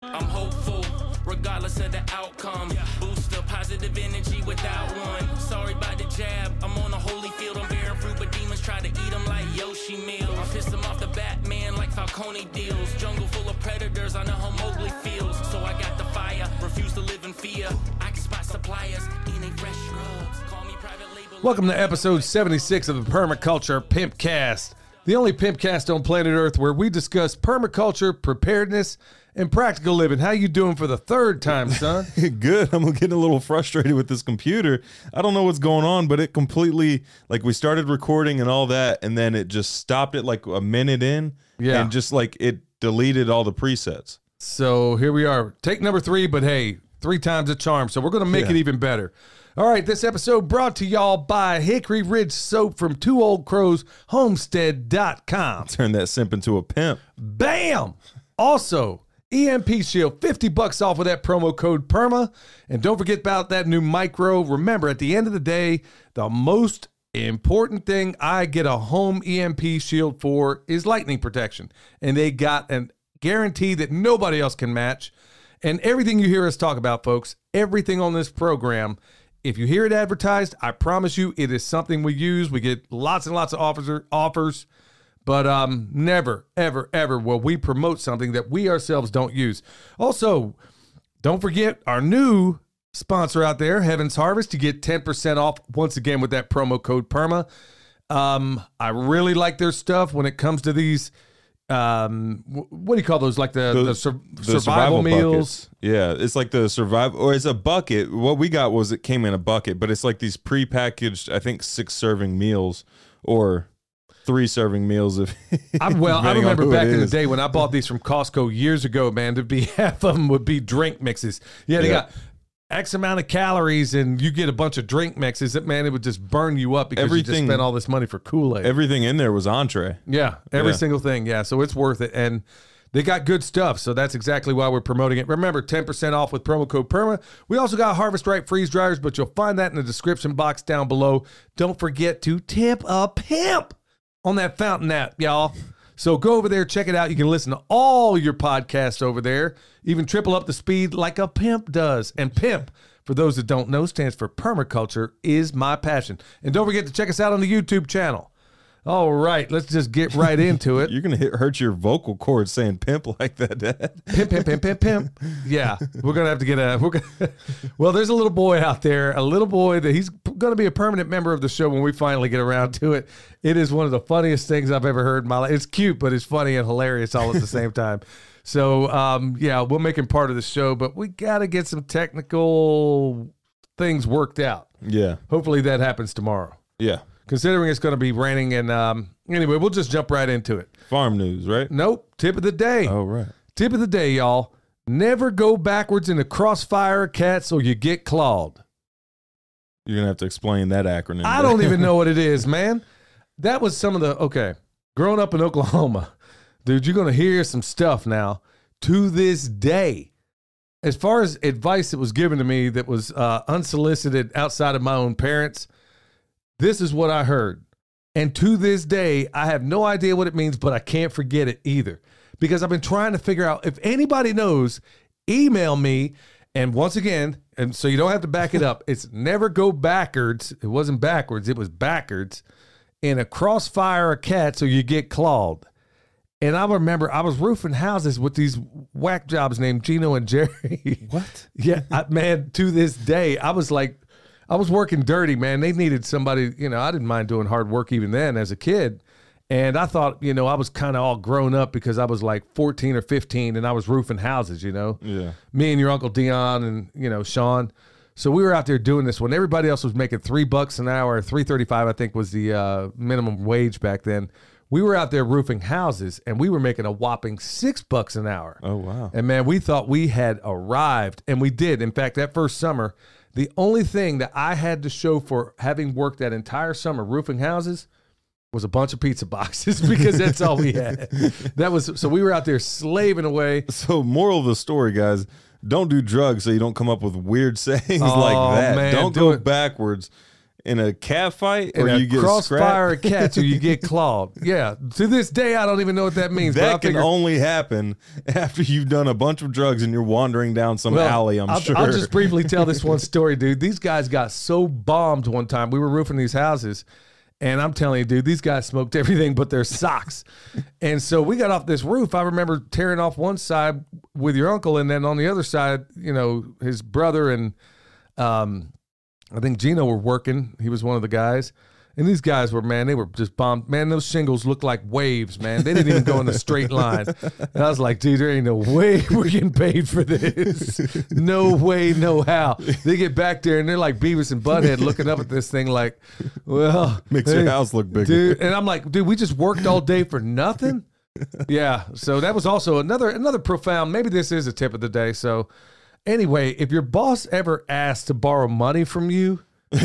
I'm hopeful, regardless of the outcome. Boost the positive energy without one. Sorry about the jab, I'm on a holy field. I'm bearing fruit, but demons try to eat them like Yoshi meals. I pissed them off the Batman like Falcone deals. Jungle full of predators, I know how Mowgli feels. So I got the fire, refuse to live in fear. I can spot suppliers, eating fresh scrubs. Call me private label. Welcome to episode 76 of the Permaculture Pimpcast, the only pimpcast on planet Earth where we discuss permaculture, preparedness, and practical living. How you doing for the third time, son? Good. I'm getting a little frustrated with this computer. I don't know what's going on, but it completely, like, we started recording and all that, and then it just stopped it like a minute in, and just like it deleted all the presets. So here we are. Take number 3, but hey, 3 times a charm. So we're going to make it even better. All right, this episode brought to y'all by Hickory Ridge Soap from Two Old Crows Homestead.com. Turn that simp into a pimp. Bam! Also, EMP Shield, $50 off with that promo code PERMA. And don't forget about that new micro. Remember, at the end of the day, the most important thing I get a home EMP Shield for is lightning protection. And they got a guarantee that nobody else can match. And everything you hear us talk about, folks, everything on this program, if you hear it advertised, I promise you it is something we use. We get lots and lots of offers. But never, ever, ever will we promote something that we ourselves don't use. Also, don't forget our new sponsor out there, Heaven's Harvest. You get 10% off once again with that promo code PERMA. I really like their stuff when it comes to these. What do you call those? Like the survival meals? Buckets. Yeah, it's like the survival, or it's a bucket. What we got was it came in a bucket, but it's like these prepackaged, I think 6 serving meals or 3 serving meals. I remember back in the day when I bought these from Costco years ago, man, half of them would be drink mixes. Yeah, they got X amount of calories and you get a bunch of drink mixes. Man, it would just burn you up because you just spent all this money for Kool-Aid. Everything in there was entree. Yeah, every single thing. Yeah, so it's worth it. And they got good stuff, so that's exactly why we're promoting it. Remember, 10% off with promo code PERMA. We also got Harvest Right freeze dryers, but you'll find that in the description box down below. Don't forget to tip a pimp on that Fountain app, y'all. So go over there, check it out. You can listen to all your podcasts over there, even triple up the speed like a pimp does. And PIMP, for those that don't know, stands for Permaculture is my passion. And don't forget to check us out on the YouTube channel. All right, let's just get right into it. You're going to hurt your vocal cords saying pimp like that, Dad. Pimp, pimp, pimp, pimp, pimp. Yeah, we're going to have to get well, there's a little boy out there, a little boy that he's going to be a permanent member of the show when we finally get around to it. It is one of the funniest things I've ever heard in my life. It's cute, but it's funny and hilarious all at the same time. So, we'll make him part of the show, but we got to get some technical things worked out. Yeah. Hopefully that happens tomorrow. Yeah. Considering it's going to be raining, and anyway, we'll just jump right into it. Farm news, right? Nope. Tip of the day. Oh, right. Tip of the day, y'all. Never go backwards in the crossfire of cats or you get clawed. You're going to have to explain that acronym. I don't even know what it is, man. That was some of the, growing up in Oklahoma, dude, you're going to hear some stuff now. To this day, as far as advice that was given to me that was unsolicited outside of my own parents, this is what I heard. And to this day, I have no idea what it means, but I can't forget it either. Because I've been trying to figure out, if anybody knows, email me. And once again, and so you don't have to back it up, it's never go backwards. It wasn't backwards, it was backwards in a crossfire of cats or you get clawed. And I remember I was roofing houses with these whack jobs named Gino and Jerry. What? Yeah, man, to this day, I was working dirty, man. They needed somebody, I didn't mind doing hard work even then as a kid. And I thought, I was kind of all grown up because I was like 14 or 15 and I was roofing houses, Yeah. Me and your Uncle Dion and, Sean. So we were out there doing this when everybody else was making $3 an hour, $3.35, I think was the minimum wage back then. We were out there roofing houses and we were making a whopping $6 an hour. Oh, wow. And man, we thought we had arrived, and we did. In fact, that first summer, the only thing that I had to show for having worked that entire summer roofing houses was a bunch of pizza boxes because that's all we had. So we were out there slaving away. So moral of the story, guys, don't do drugs so you don't come up with weird sayings like that. Man, don't go backwards in a cat fight, in or a you get crossfire scrapped? of cats, or you get clawed. Yeah. To this day, I don't even know what that means. That but I can figure, only happen after you've done a bunch of drugs and you're wandering down some alley. I'm sure. I'll just briefly tell this one story, dude. These guys got so bombed one time. We were roofing these houses, and I'm telling you, dude, these guys smoked everything but their socks. And so we got off this roof. I remember tearing off one side with your uncle, and then on the other side, you know, his brother and I think Gino were working. He was one of the guys. And these guys were, man, they were just bombed. Man, those shingles looked like waves, man. They didn't even go in a straight line. And I was like, dude, there ain't no way we're getting paid for this. No way, no how. They get back there, and they're like Beavis and Butthead looking up at this thing like, well. Makes your house look bigger. Dude, and I'm like, dude, we just worked all day for nothing? Yeah, so that was also another profound, maybe this is a tip of the day. So anyway, if your boss ever asks to borrow money from you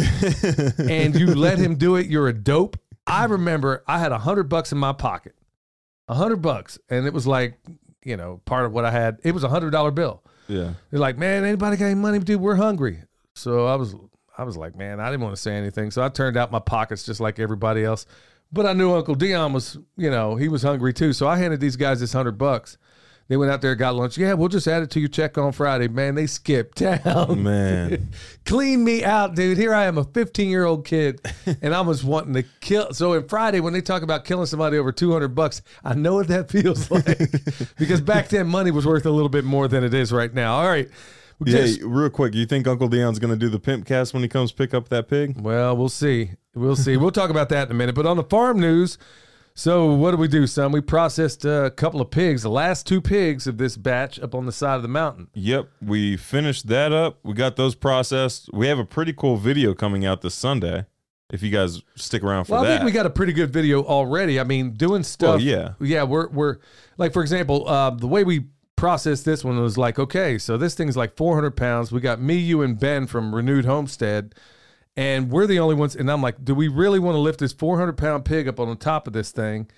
and you let him do it, you're a dope. I remember I had $100 in my pocket, $100, and it was like, you know, part of what I had. It was $100 bill. Yeah, they're like, man, anybody got any money, dude? We're hungry. So I was like, man, I didn't want to say anything, so I turned out my pockets just like everybody else. But I knew Uncle Dion was, you know, he was hungry too. So I handed these guys this $100. They went out there, got lunch. Yeah, we'll just add it to your check on Friday. Man, they skipped town. Man. Clean me out, dude. Here I am, a 15-year-old kid, and I was wanting to kill. So on Friday, when they talk about killing somebody over $200, I know what that feels like. Because back then, money was worth a little bit more than it is right now. All right. Yeah, real quick, you think Uncle Dion's going to do the pimp cast when he comes pick up that pig? Well, we'll see. We'll see. We'll talk about that in a minute. But on the farm news, so what did we do, son? We processed a couple of pigs, the last 2 pigs of this batch up on the side of the mountain. Yep, we finished that up. We got those processed. We have a pretty cool video coming out this Sunday, if you guys stick around for that. I think we got a pretty good video already. I mean, doing stuff. Well, yeah. Yeah, we're like, for example, the way we processed this one was like, okay, so this thing's like 400 pounds. We got me, you, and Ben from Renewed Homestead. And we're the only ones. And I'm like, do we really want to lift this 400-pound pig up on the top of this thing?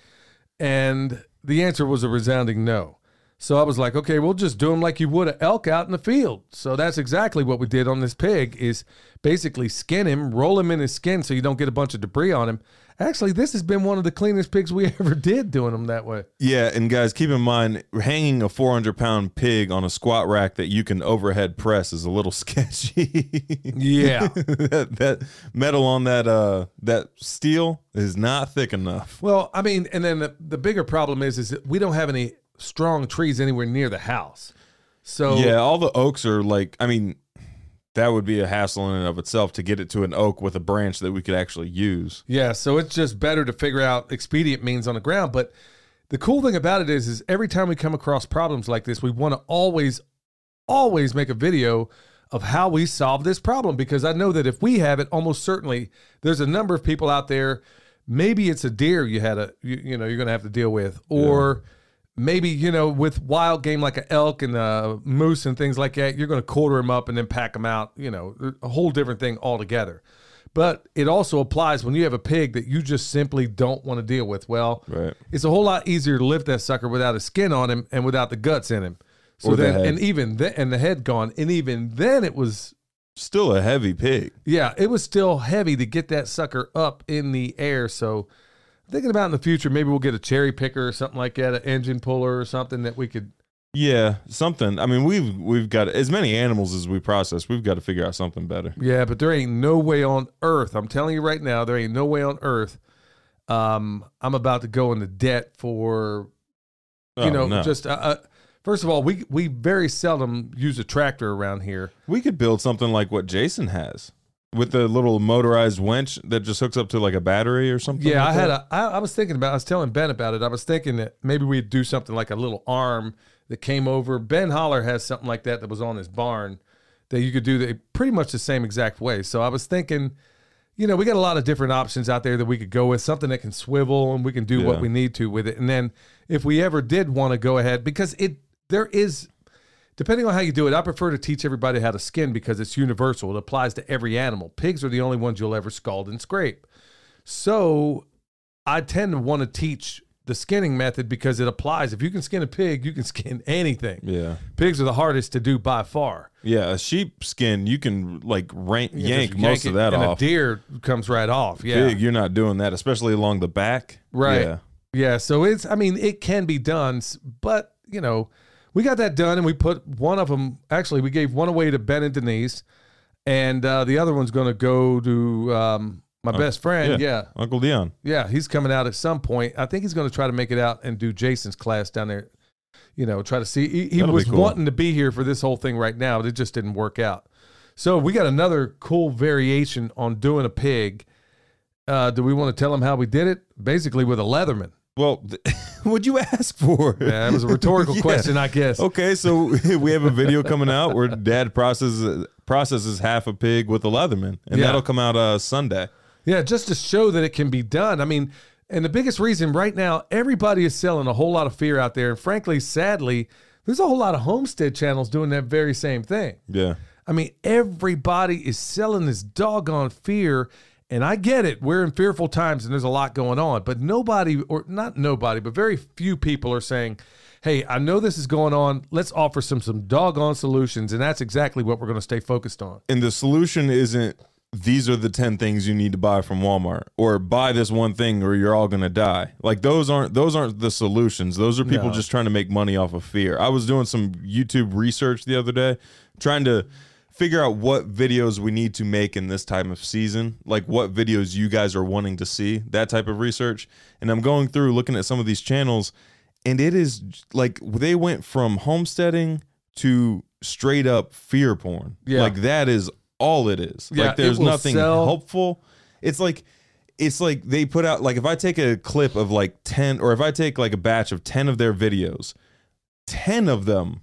And the answer was a resounding no. So I was like, okay, we'll just do him like you would an elk out in the field. So that's exactly what we did on this pig, is basically skin him, roll him in his skin so you don't get a bunch of debris on him. Actually, this has been one of the cleanest pigs we ever did doing them that way. Yeah, and guys, keep in mind, hanging a 400-pound pig on a squat rack that you can overhead press is a little sketchy. Yeah. that metal on that steel is not thick enough. Well, I mean, and then the bigger problem is that we don't have any strong trees anywhere near the house. So yeah, all the oaks are like, I mean, that would be a hassle in and of itself to get it to an oak with a branch that we could actually use. Yeah, so it's just better to figure out expedient means on the ground. But the cool thing about it is every time we come across problems like this, we want to always make a video of how we solve this problem, because I know that if we have it, almost certainly there's a number of people out there. Maybe it's a deer you're going to have to deal with, or maybe, you know, with wild game like an elk and a moose and things like that, you're going to quarter them up and then pack them out, you know, a whole different thing altogether. But it also applies when you have a pig that you just simply don't want to deal with. Well, right. It's a whole lot easier to lift that sucker without a skin on him and without the guts in him. So then, and even then, and the head gone, and even then it was still a heavy pig. Yeah, it was still heavy to get that sucker up in the air. So thinking about in the future, maybe we'll get a cherry picker or something like that, an engine puller or something that we could. Yeah, something. I mean, we've got as many animals as we process. We've got to figure out something better. Yeah, but there ain't no way on earth. I'm telling you right now, there ain't no way on earth. I'm about to go into debt for, just first of all, we very seldom use a tractor around here. We could build something like what Jason has, with the little motorized winch that just hooks up to like a battery or something. Yeah, like I was thinking about. I was telling Ben about it. I was thinking that maybe we'd do something like a little arm that came over. Ben Holler has something like that was on his barn that you could do pretty much the same exact way. So I was thinking, we got a lot of different options out there that we could go with, something that can swivel and we can do what we need to with it. And then if we ever did want to go ahead, because there is, depending on how you do it, I prefer to teach everybody how to skin because it's universal. It applies to every animal. Pigs are the only ones you'll ever scald and scrape. So I tend to want to teach the skinning method because it applies. If you can skin a pig, you can skin anything. Yeah. Pigs are the hardest to do by far. Yeah, a sheep skin, you can like yank most of that and off. A deer comes right off. Yeah. Pig, you're not doing that, especially along the back. Right. Yeah. Yeah. So it can be done, but we got that done and we put one of them, actually we gave one away to Ben and Denise, and the other one's going to go to my best friend. Yeah. Uncle Dion. Yeah. He's coming out at some point. I think he's going to try to make it out and do Jason's class down there. Try to see. He was cool. Wanting to be here for this whole thing right now, but it just didn't work out. So we got another cool variation on doing a pig. Do we want to tell him how we did it? Basically with a Leatherman. Well, what'd you ask for? Yeah, it was a rhetorical question, I guess. Okay, so we have a video coming out where Dad processes half a pig with a Leatherman, and that'll come out Sunday. Yeah, just to show that it can be done. I mean, and the biggest reason right now, everybody is selling a whole lot of fear out there. And frankly, sadly, there's a whole lot of homestead channels doing that very same thing. Yeah. I mean, everybody is selling this doggone fear. And I get it. We're in fearful times and there's a lot going on. But but very few people are saying, hey, I know this is going on. Let's offer some doggone solutions. And that's exactly what we're going to stay focused on. And the solution isn't, these are the 10 things you need to buy from Walmart, or buy this one thing or you're all going to die. Like those aren't the solutions. Those are people just trying to make money off of fear. I was doing some YouTube research the other day, trying to figure out what videos we need to make in this time of season, like what videos you guys are wanting to see, that type of research. And I'm going through looking at some of these channels, and it is like they went from homesteading to straight up fear porn. Yeah. Like that is all it is. Yeah, like there's nothing helpful. It's like they put out, like if I take a clip of like 10, or if I take like a batch of 10 of their videos, 10 of them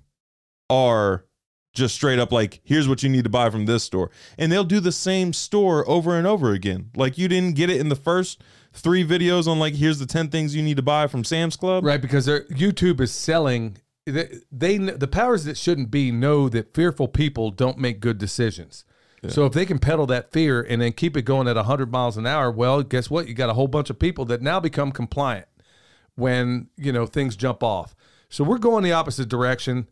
are just straight up like, here's what you need to buy from this store. And they'll do the same store over and over again. Like you didn't get it in the first 3 videos on like, here's the 10 things you need to buy from Sam's Club. Right, because YouTube is selling, the powers that shouldn't be know that fearful people don't make good decisions. Yeah. So if they can peddle that fear and then keep it going at 100 miles an hour, well, guess what? You got a whole bunch of people that now become compliant when, things jump off. So we're going the opposite direction.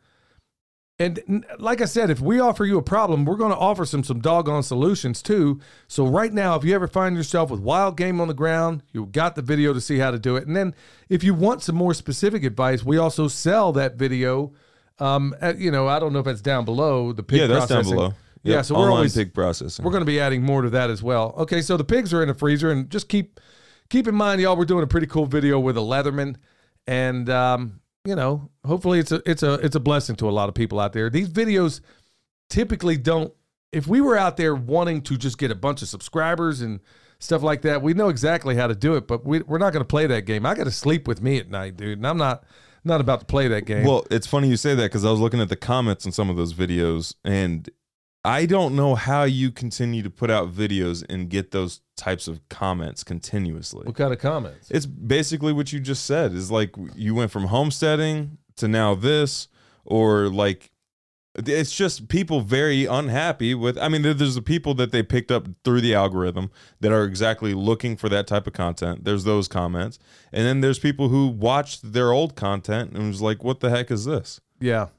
And like I said, if we offer you a problem, we're going to offer some doggone solutions too. So right now, if you ever find yourself with wild game on the ground, you've got the video to see how to do it. And then if you want some more specific advice, we also sell that video. I don't know if it's down below the pig processing. That's down below. Yep. Yeah, so we're always pig processing. We're going to be adding more to that as well. Okay, so the pigs are in the freezer, and just keep in mind, y'all, we're doing a pretty cool video with a Leatherman, and hopefully it's a blessing to a lot of people out there. These videos typically don't. If we were out there wanting to just get a bunch of subscribers and stuff like that, we know exactly how to do it, but we're not going to play that game. I got to sleep with me at night, dude, and I'm not about to play that game. Well, it's funny you say that because I was looking at the comments on some of those videos, and I don't know how you continue to put out videos and get those types of comments continuously. What kind of comments? It's basically what you just said. Is like you went from homesteading to now this, or like it's just people very unhappy with. I mean, there's the people that they picked up through the algorithm that are exactly looking for that type of content. There's those comments, and then there's people who watched their old content and was like, "What the heck is this?" Yeah.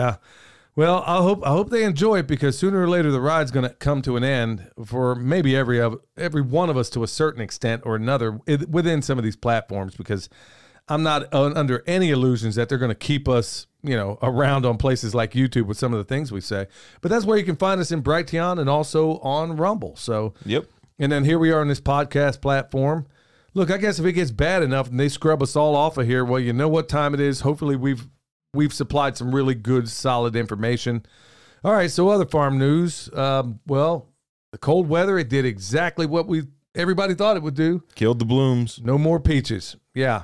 Well, I hope they enjoy it, because sooner or later the ride's going to come to an end for maybe every one of us to a certain extent or another within some of these platforms, because I'm not under any illusions that they're going to keep us, around on places like YouTube with some of the things we say. But that's where you can find us in Brighteon and also on Rumble. So, yep. And then here we are on this podcast platform. Look, I guess if it gets bad enough and they scrub us all off of here, well, you know what time it is. Hopefully we've supplied some really good, solid information. All right, so other farm news. Well, the cold weather, it did exactly what everybody thought it would do. Killed the blooms. No more peaches. Yeah.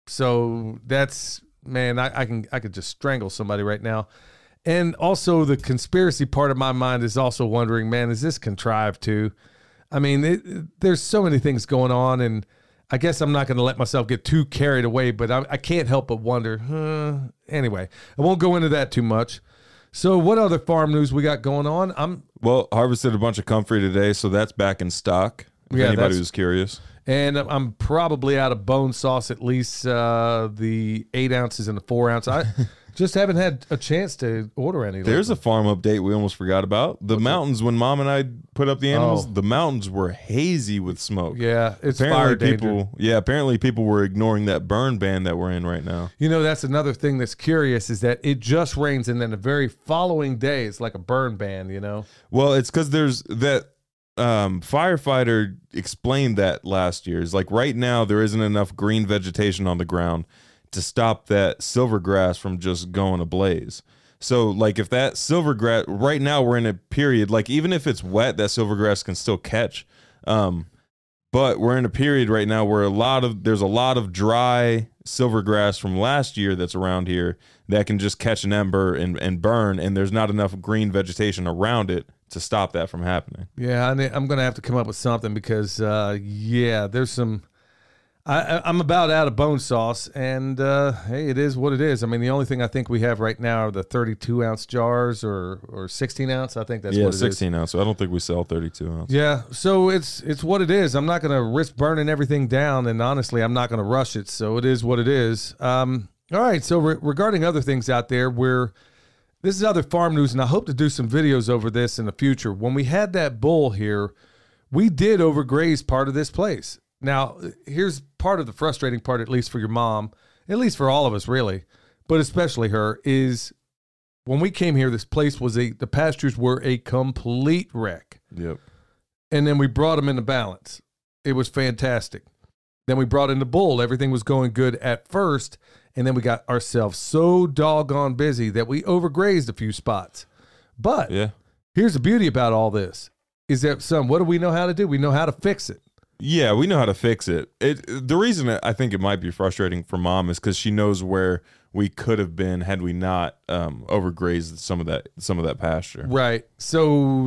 So that's, man, I could just strangle somebody right now. And also the conspiracy part of my mind is also wondering, man, is this contrived too? I mean, there's so many things going on, and I guess I'm not going to let myself get too carried away, but I can't help but wonder. Anyway, I won't go into that too much. So what other farm news we got going on? Well, harvested a bunch of comfrey today, so that's back in stock. If anybody who's curious. And I'm probably out of bone sauce, at least the 8 ounces and the 4 ounce. I just haven't had a chance to order any. There's a farm update we almost forgot about. The mountains, when Mom and I put up the animals, the mountains were hazy with smoke. Yeah, it's fire danger. Apparently people were ignoring that burn ban that we're in right now. You know, that's another thing that's curious is that it just rains and then the very following day it's like a burn ban, you know? Well, it's because there's that firefighter explained that last year. It's like right now there isn't enough green vegetation on the ground to stop that silvergrass from just going ablaze. So like if that silvergrass, right now we're in a period, like even if it's wet, that silvergrass can still catch. But we're in a period right now where there's a lot of dry silvergrass from last year that's around here that can just catch an ember and burn, and there's not enough green vegetation around it to stop that from happening. Yeah, I'm going to have to come up with something because, there's some... I'm about out of bone sauce, and hey, it is what it is. I mean, the only thing I think we have right now are the 32-ounce jars or 16 ounce. I think that's what it is. 16 ounce. So I don't think we sell 32 ounce. Yeah, so it's what it is. I'm not going to risk burning everything down, and honestly, I'm not going to rush it. So it is what it is. All right. So regarding other things out there, this is other farm news, and I hope to do some videos over this in the future. When we had that bull here, we did overgraze part of this place. Now, here's part of the frustrating part, at least for your mom, at least for all of us, really, but especially her, is when we came here, this place the pastures were a complete wreck. Yep. And then we brought them into balance. It was fantastic. Then we brought in the bull. Everything was going good at first, and then we got ourselves so doggone busy that we overgrazed a few spots. But here's the beauty about all this, is that, son, what do we know how to do? We know how to fix it. Yeah, we know how to fix it. The reason I think it might be frustrating for Mom is because she knows where we could have been had we not overgrazed some of that pasture. Right. So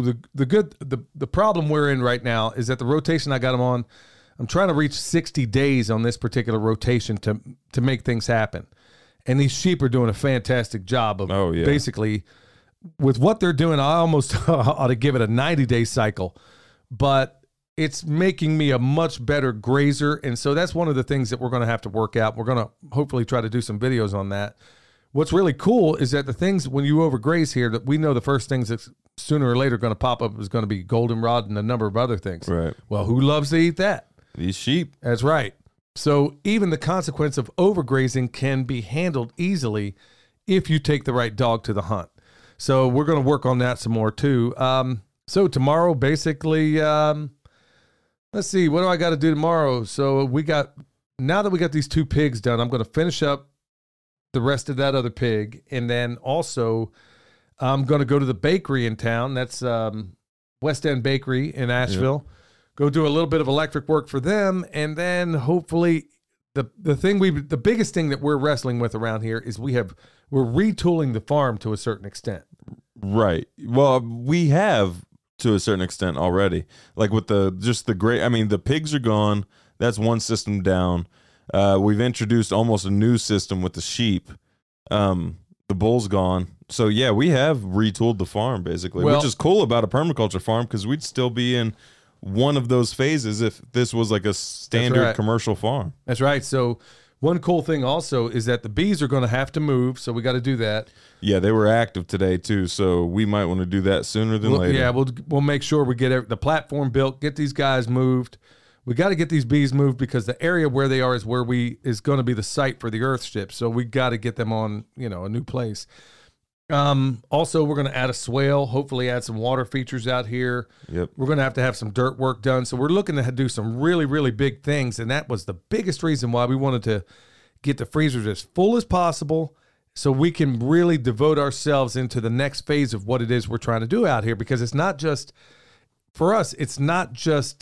the problem we're in right now is that the rotation I got them on, I'm trying to reach 60 days on this particular rotation to make things happen, and these sheep are doing a fantastic job of basically with what they're doing. I almost ought to give it a 90-day cycle, but it's making me a much better grazer. And so that's one of the things that we're going to have to work out. We're going to hopefully try to do some videos on that. What's really cool is that the things, when you overgraze here, that we know the first things that sooner or later going to pop up is going to be goldenrod and a number of other things. Right. Well, who loves to eat that? These sheep. That's right. So even the consequence of overgrazing can be handled easily if you take the right dog to the hunt. So we're going to work on that some more too. So tomorrow, basically, let's see, what do I got to do tomorrow? So now that we got these 2 pigs done, I'm going to finish up the rest of that other pig. And then also I'm going to go to the bakery in town. That's West End Bakery in Asheville. Yep. Go do a little bit of electric work for them. And then hopefully the biggest thing that we're wrestling with around here is we're retooling the farm to a certain extent. Right. Well, we have to a certain extent already, like with the pigs are gone. That's one system down. We've introduced almost a new system with the sheep. The bull's gone. So yeah, we have retooled the farm basically, which is cool about a permaculture farm, because we'd still be in one of those phases if this was like a standard commercial farm. That's right. So one cool thing also is that the bees are going to have to move, so we got to do that. Yeah, they were active today too, so we might want to do that sooner than later. Yeah, we'll make sure we get the platform built, get these guys moved. We got to get these bees moved because the area where they are is where is going to be the site for the Earthship. So we got to get them on, a new place. Also, we're going to add a swale, hopefully add some water features out here. Yep. We're going to have some dirt work done. So we're looking to do some really, really big things. And that was the biggest reason why we wanted to get the freezers as full as possible so we can really devote ourselves into the next phase of what it is we're trying to do out here. Because it's not just, for us, it's not just,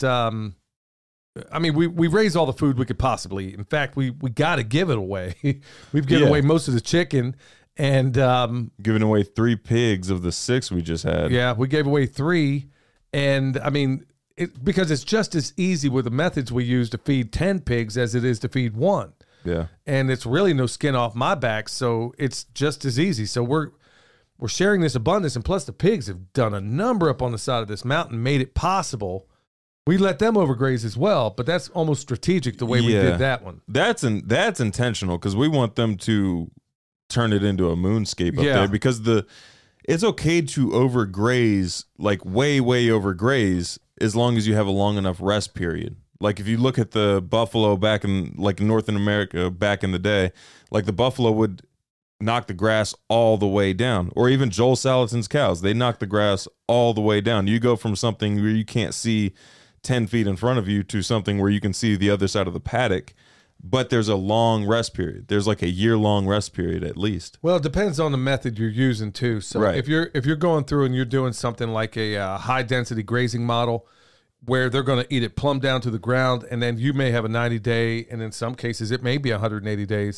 we raise all the food we could possibly. In fact, we got to give it away. We've given away most of the chicken. And giving away 3 pigs of the 6 we just had. Yeah, we gave away 3. And because it's just as easy with the methods we use to feed 10 pigs as it is to feed 1. Yeah. And it's really no skin off my back, so it's just as easy. So we're sharing this abundance, and plus the pigs have done a number up on the side of this mountain, made it possible We let them overgraze as well, but that's almost strategic the way we did that one. That's intentional because we want them to turn it into a moonscape up there because it's okay to overgraze, like way overgraze, as long as you have a long enough rest period. Like if you look at the buffalo back in like North America back in the day, like the buffalo would knock the grass all the way down, or even Joel Salatin's cows, they knock the grass all the way down. You go from something where you can't see 10 feet in front of you to something where you can see the other side of the paddock, but there's a long rest period. There's like a year-long rest period at least. Well, it depends on the method you're using too. So if you're going through and you're doing something like a high-density grazing model where they're going to eat it plumb down to the ground, and then you may have a 90-day, and in some cases it may be 180 days.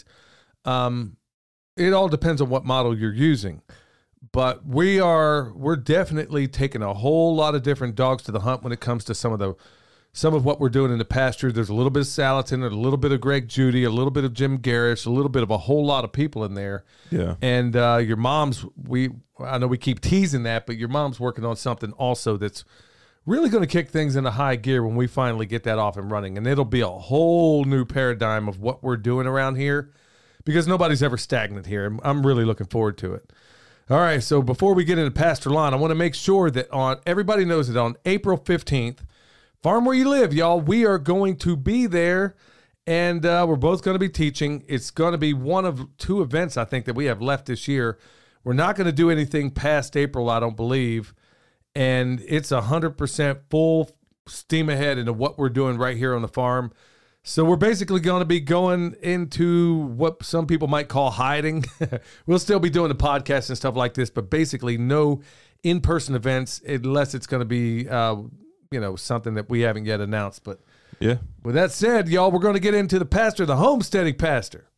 It all depends on what model you're using. But we're definitely taking a whole lot of different dogs to the hunt when it comes to some of what we're doing in the pasture. There's a little bit of Salatin, a little bit of Greg Judy, a little bit of Jim Garrish, a little bit of a whole lot of people in there. Yeah. And your mom's, I know we keep teasing that, but your mom's working on something also that's really going to kick things into high gear when we finally get that off and running. And it'll be a whole new paradigm of what we're doing around here because nobody's ever stagnant here. I'm really looking forward to it. All right, so before we get into Pastor Lon, I want to make sure that everybody knows that on April 15th, Farm Where You Live, y'all, we are going to be there, and we're both going to be teaching. It's going to be one of two events, I think, that we have left this year. We're not going to do anything past April, I don't believe, and it's 100% full steam ahead into what we're doing right here on the farm. So we're basically going to be going into what some people might call hiding. We'll still be doing the podcast and stuff like this, but basically no in-person events unless it's going to be, something that we haven't yet announced. But yeah, with that said, y'all, we're going to get into the pastor, the homesteading pastor.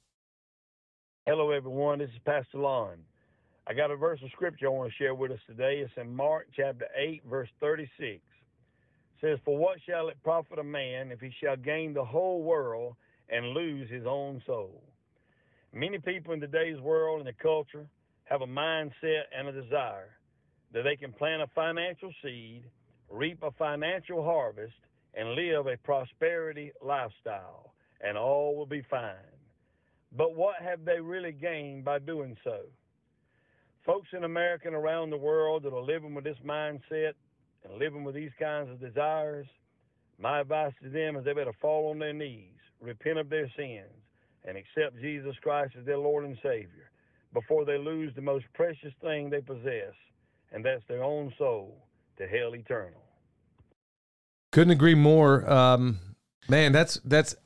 Hello, everyone. This is Pastor Lon. I got a verse of scripture I want to share with us today. It's in Mark chapter 8, verse 36. Says, for what shall it profit a man if he shall gain the whole world and lose his own soul? Many people in today's world and the culture have a mindset and a desire that they can plant a financial seed, reap a financial harvest, and live a prosperity lifestyle, and all will be fine. But what have they really gained by doing so? Folks in America and around the world that are living with this mindset and living with these kinds of desires, my advice to them is they better fall on their knees, repent of their sins, and accept Jesus Christ as their Lord and Savior before they lose the most precious thing they possess, and that's their own soul to hell eternal. Couldn't agree more. Man, that's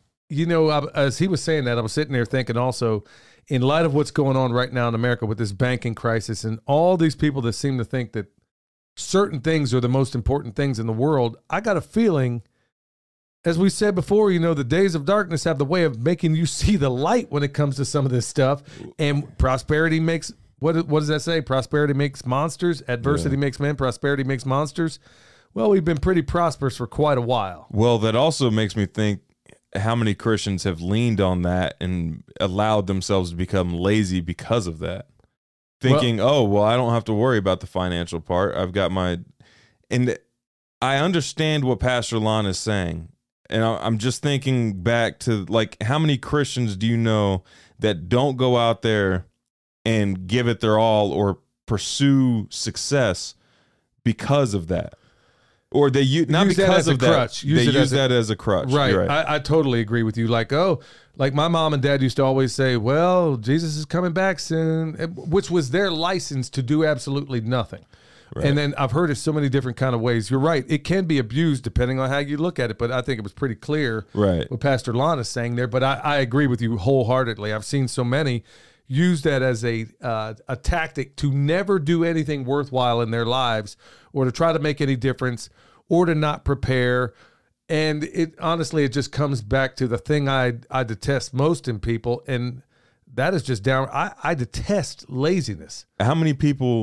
as he was saying that, I was sitting there thinking also, in light of what's going on right now in America with this banking crisis and all these people that seem to think that certain things are the most important things in the world, I got a feeling, as we said before, the days of darkness have the way of making you see the light when it comes to some of this stuff. And prosperity makes, what does that say? Prosperity makes monsters. Adversity makes men. Prosperity makes monsters. Well, we've been pretty prosperous for quite a while. Well, that also makes me think how many Christians have leaned on that and allowed themselves to become lazy because of that. Thinking, I don't have to worry about the financial part. I've got and I understand what Pastor Lon is saying. And I'm just thinking back to, like, how many Christians do you know that don't go out there and give it their all or pursue success because of that? Or they not use because of that. Crutch. They use that as a crutch. Right. Right. I totally agree with you. Like my mom and dad used to always say, well, Jesus is coming back soon, which was their license to do absolutely nothing. Right. And then I've heard it so many different kind of ways. You're right. It can be abused depending on how you look at it, but I think it was pretty clear what Pastor Lon is saying there. But I agree with you wholeheartedly. I've seen so many use that as a tactic to never do anything worthwhile in their lives, or to try to make any difference, or to not prepare. And it honestly, it just comes back to the thing I detest most in people, and that is just I detest laziness. How many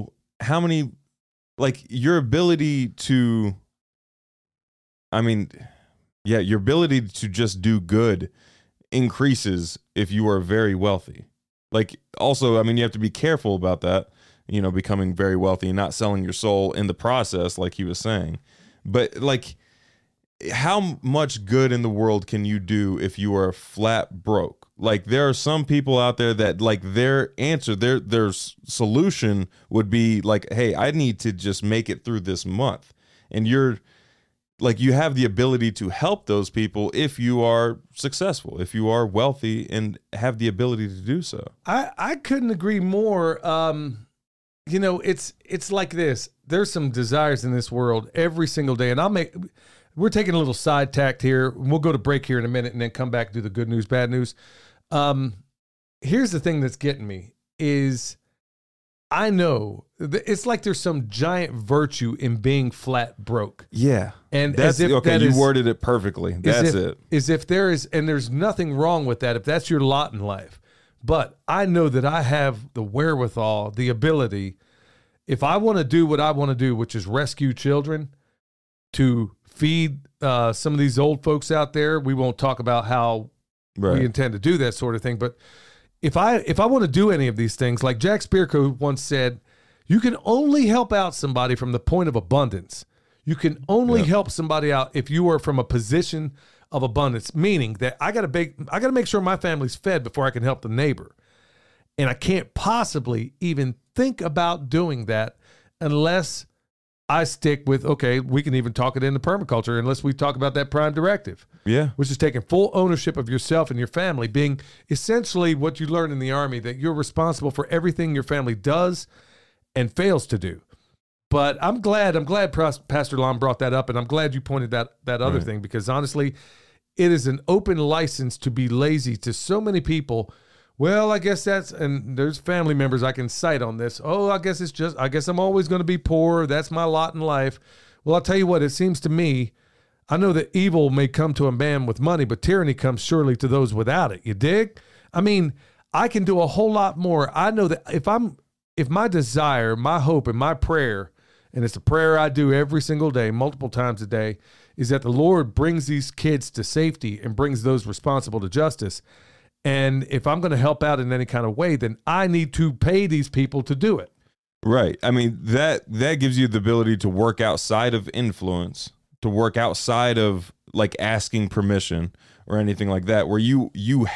your ability to, your ability to just do good increases if you are very wealthy. Like, also, you have to be careful about that, becoming very wealthy and not selling your soul in the process, like he was saying. But, like, how much good in the world can you do if you are flat broke? Like, there are some people out there that, like, their answer, their solution would be like, hey, I need to just make it through this month. And you're like, you have the ability to help those people if you are successful, if you are wealthy and have the ability to do so. I couldn't agree more. You know, it's like this. There's some desires in this world every single day. And we're taking a little side tact here. We'll go to break here in a minute and then come back and do the good news, bad news. Here's the thing that's getting me is I know it's like there's some giant virtue in being flat broke. Yeah. And that's okay. You worded it perfectly. That's it. As if there is, and there's nothing wrong with that if that's your lot in life. But I know that I have the wherewithal, the ability, if I want to do what I want to do, which is rescue children, to feed some of these old folks out there. We won't talk about how we intend to do that sort of thing, but if I want to do any of these things, like Jack Spirko once said, you can only help out somebody from the point of abundance. You can only help somebody out if you are from a position of abundance, meaning that I got to make sure my family's fed before I can help the neighbor. And I can't possibly even think about doing that unless I stick with, okay, we can even talk it into permaculture unless we talk about that prime directive. Yeah. Which is taking full ownership of yourself and your family, being essentially what you learn in the Army, that you're responsible for everything your family does and fails to do. But I'm glad Pastor Lon brought that up, and I'm glad you pointed that other thing, because honestly, it is an open license to be lazy to so many people. Well, I guess and there's family members I can cite on this. Oh, I guess I'm always going to be poor. That's my lot in life. Well, I'll tell you what, it seems to me, I know that evil may come to a man with money, but tyranny comes surely to those without it. You dig? I mean, I can do a whole lot more. I know that if my desire, my hope, and my prayer, and it's a prayer I do every single day, multiple times a day, is that the Lord brings these kids to safety and brings those responsible to justice. And if I'm going to help out in any kind of way, then I need to pay these people to do it. Right. I mean, that gives you the ability to work outside of influence, to work outside of like asking permission or anything like that, where you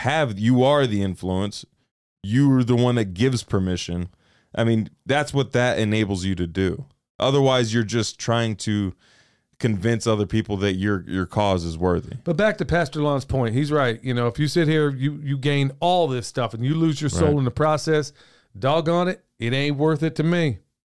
are the influence. You're the one that gives permission. I mean, that's what that enables you to do. Otherwise, you're just trying to convince other people that your cause is worthy. But back to Pastor Lon's point, he's right. You know, if you sit here, you gain all this stuff and you lose your soul in the process, doggone it, it ain't worth it to me.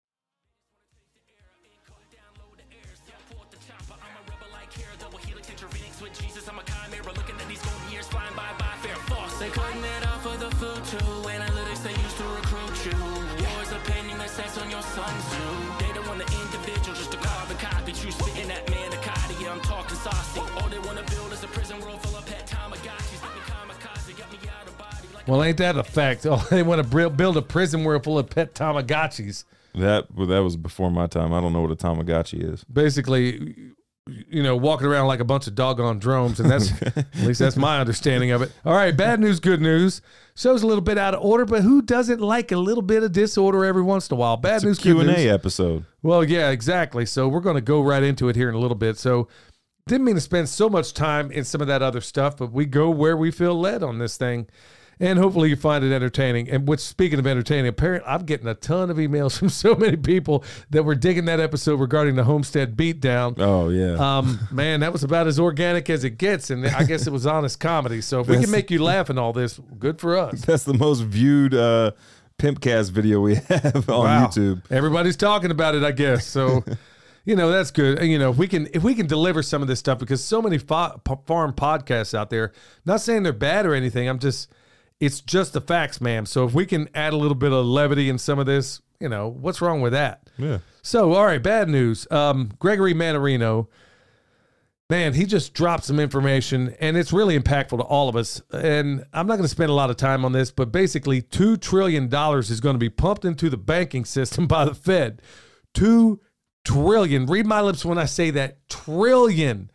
Well, ain't that a fact? Oh, they want to build a prison world full of pet Tamagotchis. That was before my time. I don't know what a Tamagotchi is. Basically, you know, walking around like a bunch of doggone drones, and that's at least that's my understanding of it. All right, bad news, good news. Show's a little bit out of order, but who doesn't like a little bit of disorder every once in a while? Bad news, good news. Q&A episode. Well, yeah, exactly. So we're going to go right into it here in a little bit. So didn't mean to spend so much time in some of that other stuff, but we go where we feel led on this thing. And hopefully you find it entertaining. And which, speaking of entertaining, apparently I'm getting a ton of emails from so many people that were digging that episode regarding the Homestead Beatdown. Oh, yeah. Man, that was about as organic as it gets. And I guess it was honest comedy. So if we can make you laugh and all this, good for us. That's the most viewed Pimpcast video we have on YouTube. Everybody's talking about it, I guess. So... You know, that's good. You know, if we can deliver some of this stuff, because so many farm podcasts out there, not saying they're bad or anything. It's just the facts, ma'am. So if we can add a little bit of levity in some of this, you know, what's wrong with that? Yeah. So, all right, bad news. Gregory Mannarino, man, he just dropped some information, and it's really impactful to all of us. And I'm not going to spend a lot of time on this, but basically $2 trillion is going to be pumped into the banking system by the Fed. $2 trillion. Read my lips when I say that. $1 trillion.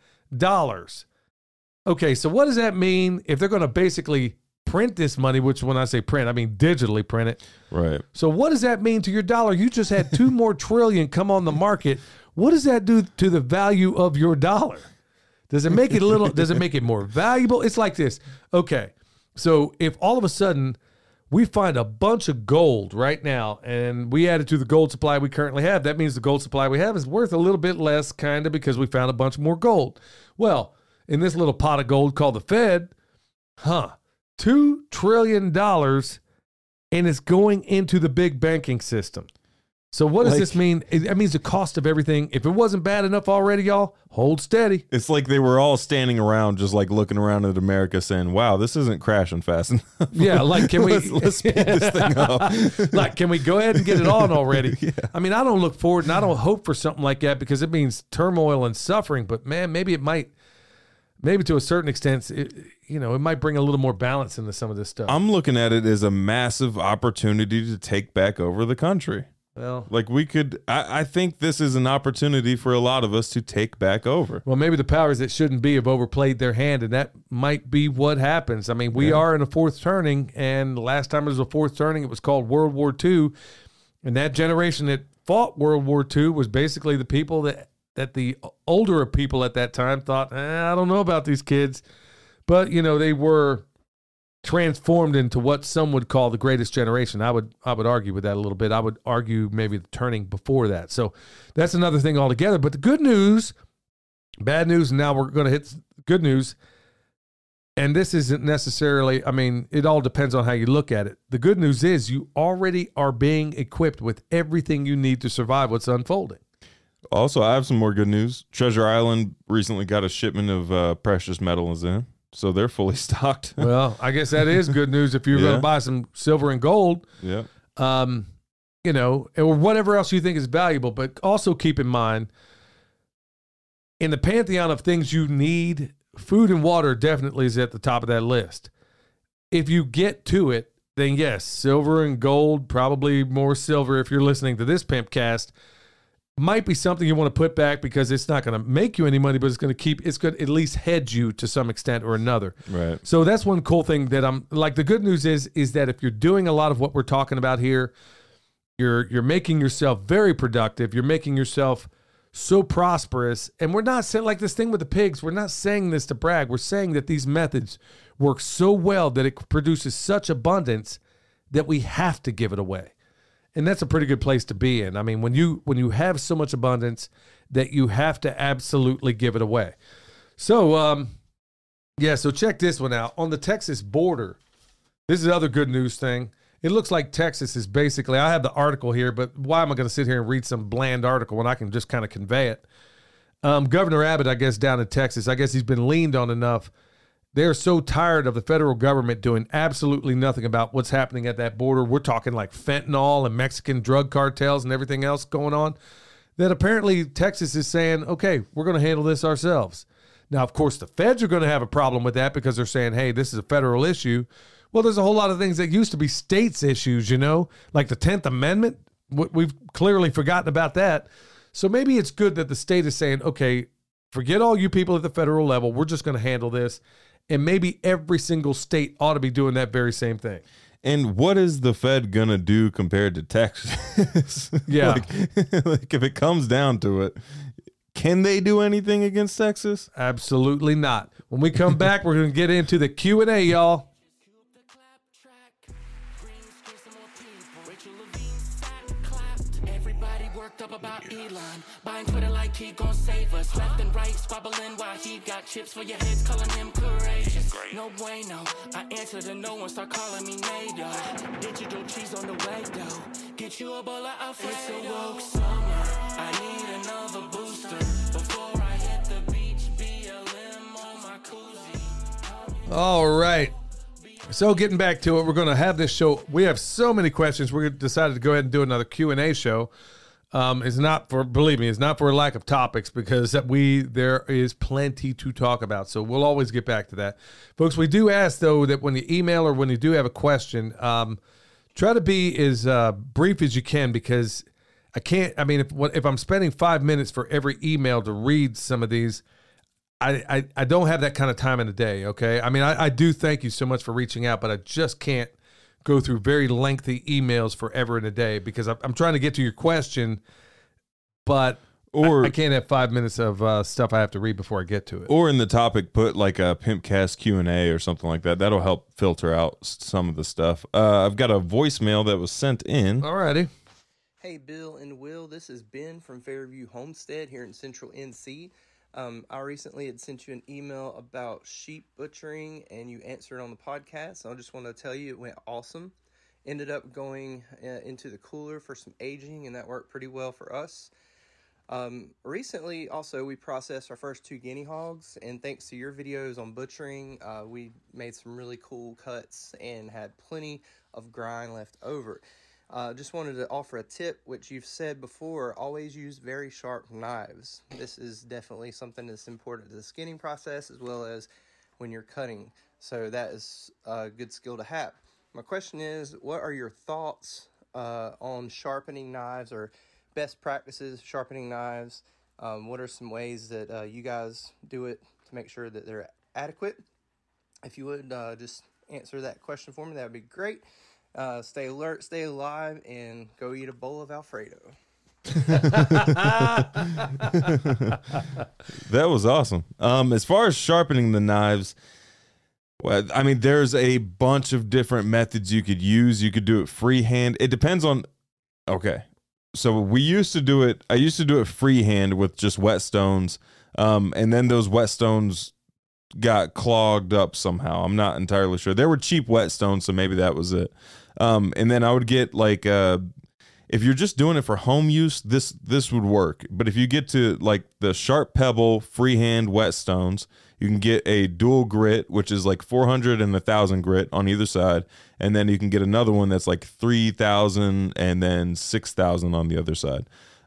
Okay, so what does that mean if they're going to basically print this money, which when I say print, I mean digitally print it. Right. So what does that mean to your dollar? You just had 2 more trillion come on the market. What does that do to the value of your dollar? Does it make it a little, does it make it more valuable? It's like this. Okay. So if all of a sudden we find a bunch of gold right now and we add it to the gold supply we currently have, that means the gold supply we have is worth a little bit less, kind of, because we found a bunch more gold. Well, in this little pot of gold called the Fed, $2 trillion, and it's going into the big banking system. So what does this mean? That means the cost of everything. If it wasn't bad enough already, y'all, hold steady. It's like they were all standing around, just like looking around at America saying, wow, this isn't crashing fast enough. Yeah, like, can we let's speed this thing up. Like, can we go ahead and get it on already? Yeah. I mean, I don't look forward and I don't hope for something like that because it means turmoil and suffering. But man, maybe it might, maybe to a certain extent, it might bring a little more balance into some of this stuff. I'm looking at it as a massive opportunity to take back over the country. Well, like I think this is an opportunity for a lot of us to take back over. Well, maybe the powers that shouldn't be have overplayed their hand, and that might be what happens. I mean, we are in a fourth turning, and last time it was a fourth turning, it was called World War II. And that generation that fought World War II was basically the people that the older people at that time thought, I don't know about these kids. But, they were transformed into what some would call the greatest generation. I would argue with that a little bit. I would argue maybe the turning before that. So that's another thing altogether. But the good news, bad news, and now we're going to hit good news. And this isn't necessarily, I mean, it all depends on how you look at it. The good news is you already are being equipped with everything you need to survive what's unfolding. Also, I have some more good news. Treasure Island recently got a shipment of precious metals in. So they're fully stocked. Well, I guess that is good news if you're going to buy some silver and gold. Yeah. Or whatever else you think is valuable. But also keep in mind, in the pantheon of things you need, food and water definitely is at the top of that list. If you get to it, then yes, silver and gold, probably more silver if you're listening to this Pimpcast, might be something you want to put back because it's not going to make you any money, but it's going to at least hedge you to some extent or another. Right. So that's one cool thing that I'm like, the good news is that if you're doing a lot of what we're talking about here, you're making yourself very productive. You're making yourself so prosperous. And we're not saying like this thing with the pigs. We're not saying this to brag. We're saying that these methods work so well that it produces such abundance that we have to give it away. And that's a pretty good place to be in. I mean, when you have so much abundance that you have to absolutely give it away. So, so check this one out. On the Texas border, this is the other good news thing. It looks like Texas is basically, I have the article here, but why am I going to sit here and read some bland article when I can just kind of convey it? Governor Abbott, I guess, down in Texas, I guess he's been leaned on enough. They're so tired of the federal government doing absolutely nothing about what's happening at that border. We're talking like fentanyl and Mexican drug cartels and everything else going on, that apparently Texas is saying, okay, we're going to handle this ourselves. Now, of course, the feds are going to have a problem with that because they're saying, hey, this is a federal issue. Well, there's a whole lot of things that used to be states' issues, like the 10th Amendment. We've clearly forgotten about that. So maybe it's good that the state is saying, okay, forget all you people at the federal level. We're just going to handle this. And maybe every single state ought to be doing that very same thing. And what is the Fed going to do compared to Texas? Yeah. like if it comes down to it, can they do anything against Texas? Absolutely not. When we come back, we're going to get into the Q&A, y'all. Up about Elon, buying Twitter like he gon' save us. Left and right, squabbling while he got chips for your heads, calling him courageous. No bueno, I answer to no one, start calling me NATO. Digital cheese on the way though. Get you a bowl of Alfredo. It's a woke summer, I need another booster. Before I hit the beach, BLM on my koozie. All right. So getting back to it, we're going to have this show. We have so many questions. We decided to go ahead and do another Q&A show. It's not for, believe me, it's not for a lack of topics because there is plenty to talk about. So we'll always get back to that. Folks, we do ask, though, that when you email or when you do have a question, try to be as brief as you can because if I'm spending 5 minutes for every email to read some of these, I don't have that kind of time in a day, okay? I mean, I do thank you so much for reaching out, but I just can't go through very lengthy emails forever in a day because I'm trying to get to your question, but Or I can't have 5 minutes of stuff I have to read before I get to it. Or in the topic, put like a Pimpcast Q&A or something like that. That'll help filter out some of the stuff. I've got a voicemail that was sent in. Alrighty. Hey, Bill and Will, this is Ben from Fairview Homestead here in Central NC. I recently had sent you an email about sheep butchering, and you answered on the podcast. So I just want to tell you it went awesome. Ended up going into the cooler for some aging, and that worked pretty well for us. Recently, also, we processed our first 2 guinea hogs, and thanks to your videos on butchering, we made some really cool cuts and had plenty of grind left over. Just wanted to offer a tip, which you've said before, always use very sharp knives. This is definitely something that's important to the skinning process as well as when you're cutting. So that is a good skill to have. My question is, what are your thoughts on sharpening knives or best practices sharpening knives? What are some ways that you guys do it to make sure that they're adequate? If you would just answer that question for me, that would be great. Stay alert, stay alive, and go eat a bowl of Alfredo. That was awesome. As far as sharpening the knives, well, I mean, there's a bunch of different methods you could use. You could do it freehand. It depends on, okay. So I used to do it freehand with just whetstones. And then those whetstones got clogged up somehow. I'm not entirely sure. There were cheap whetstones, so maybe that was it. And then I would get like, if you're just doing it for home use, this would work. But if you get to like the Sharp Pebble freehand whetstones, you can get a dual grit, which is like 400 and 1,000 grit on either side. And then you can get another one that's like 3,000 and then 6,000 on the other side.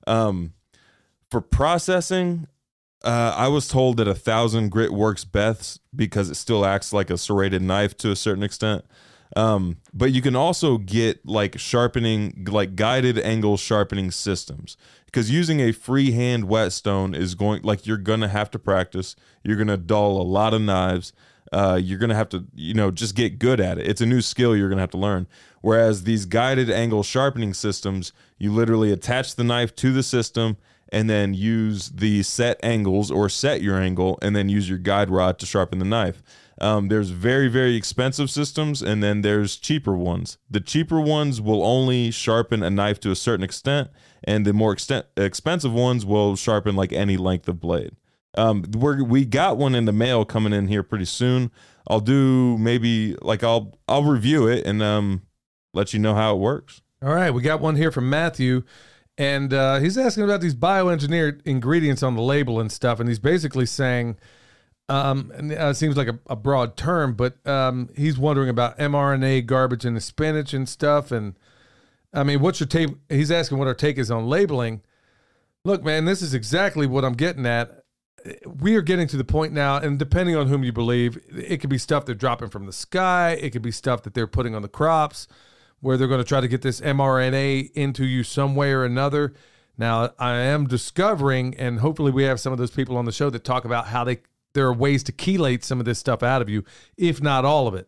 For processing, I was told that 1,000 grit works best because it still acts like a serrated knife to a certain extent. But you can also get like sharpening, like guided angle sharpening systems, because using a freehand whetstone is you're going to have to practice. You're going to dull a lot of knives. You're going to have to, just get good at it. It's a new skill you're going to have to learn. Whereas these guided angle sharpening systems, you literally attach the knife to the system and then use the set angles or set your angle and then use your guide rod to sharpen the knife. There's very, very expensive systems, and then there's cheaper ones. The cheaper ones will only sharpen a knife to a certain extent, and the more expensive ones will sharpen like any length of blade. We got one in the mail coming in here pretty soon. I'll do maybe like I'll review it and let you know how it works. All right, we got one here from Matthew, and he's asking about these bioengineered ingredients on the label and stuff, and he's basically saying, and it seems like a broad term, but he's wondering about mRNA garbage in the spinach and stuff. And I mean, what's your take? He's asking what our take is on labeling. Look, man, this is exactly what I'm getting at. We are getting to the point now, and depending on whom you believe, it could be stuff they're dropping from the sky. It could be stuff that they're putting on the crops where they're going to try to get this mRNA into you some way or another. Now, I am discovering, and hopefully we have some of those people on the show that talk about how there are ways to chelate some of this stuff out of you, if not all of it.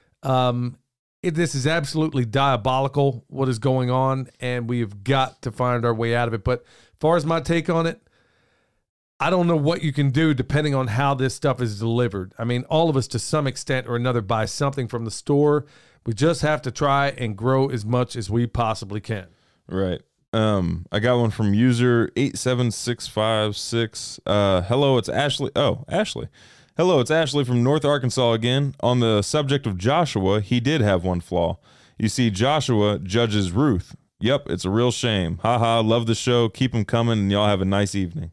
This is absolutely diabolical, what is going on, and we have got to find our way out of it. But as far as my take on it, I don't know what you can do depending on how this stuff is delivered. I mean, all of us to some extent or another buy something from the store. We just have to try and grow as much as we possibly can. Right. I got one from user 87656. Hello, it's Ashley. Oh, Ashley. Hello, it's Ashley from North Arkansas again. On the subject of Joshua, he did have one flaw. You see, Joshua judges Ruth. Yep, it's a real shame. Haha, love the show. Keep them coming, and y'all have a nice evening.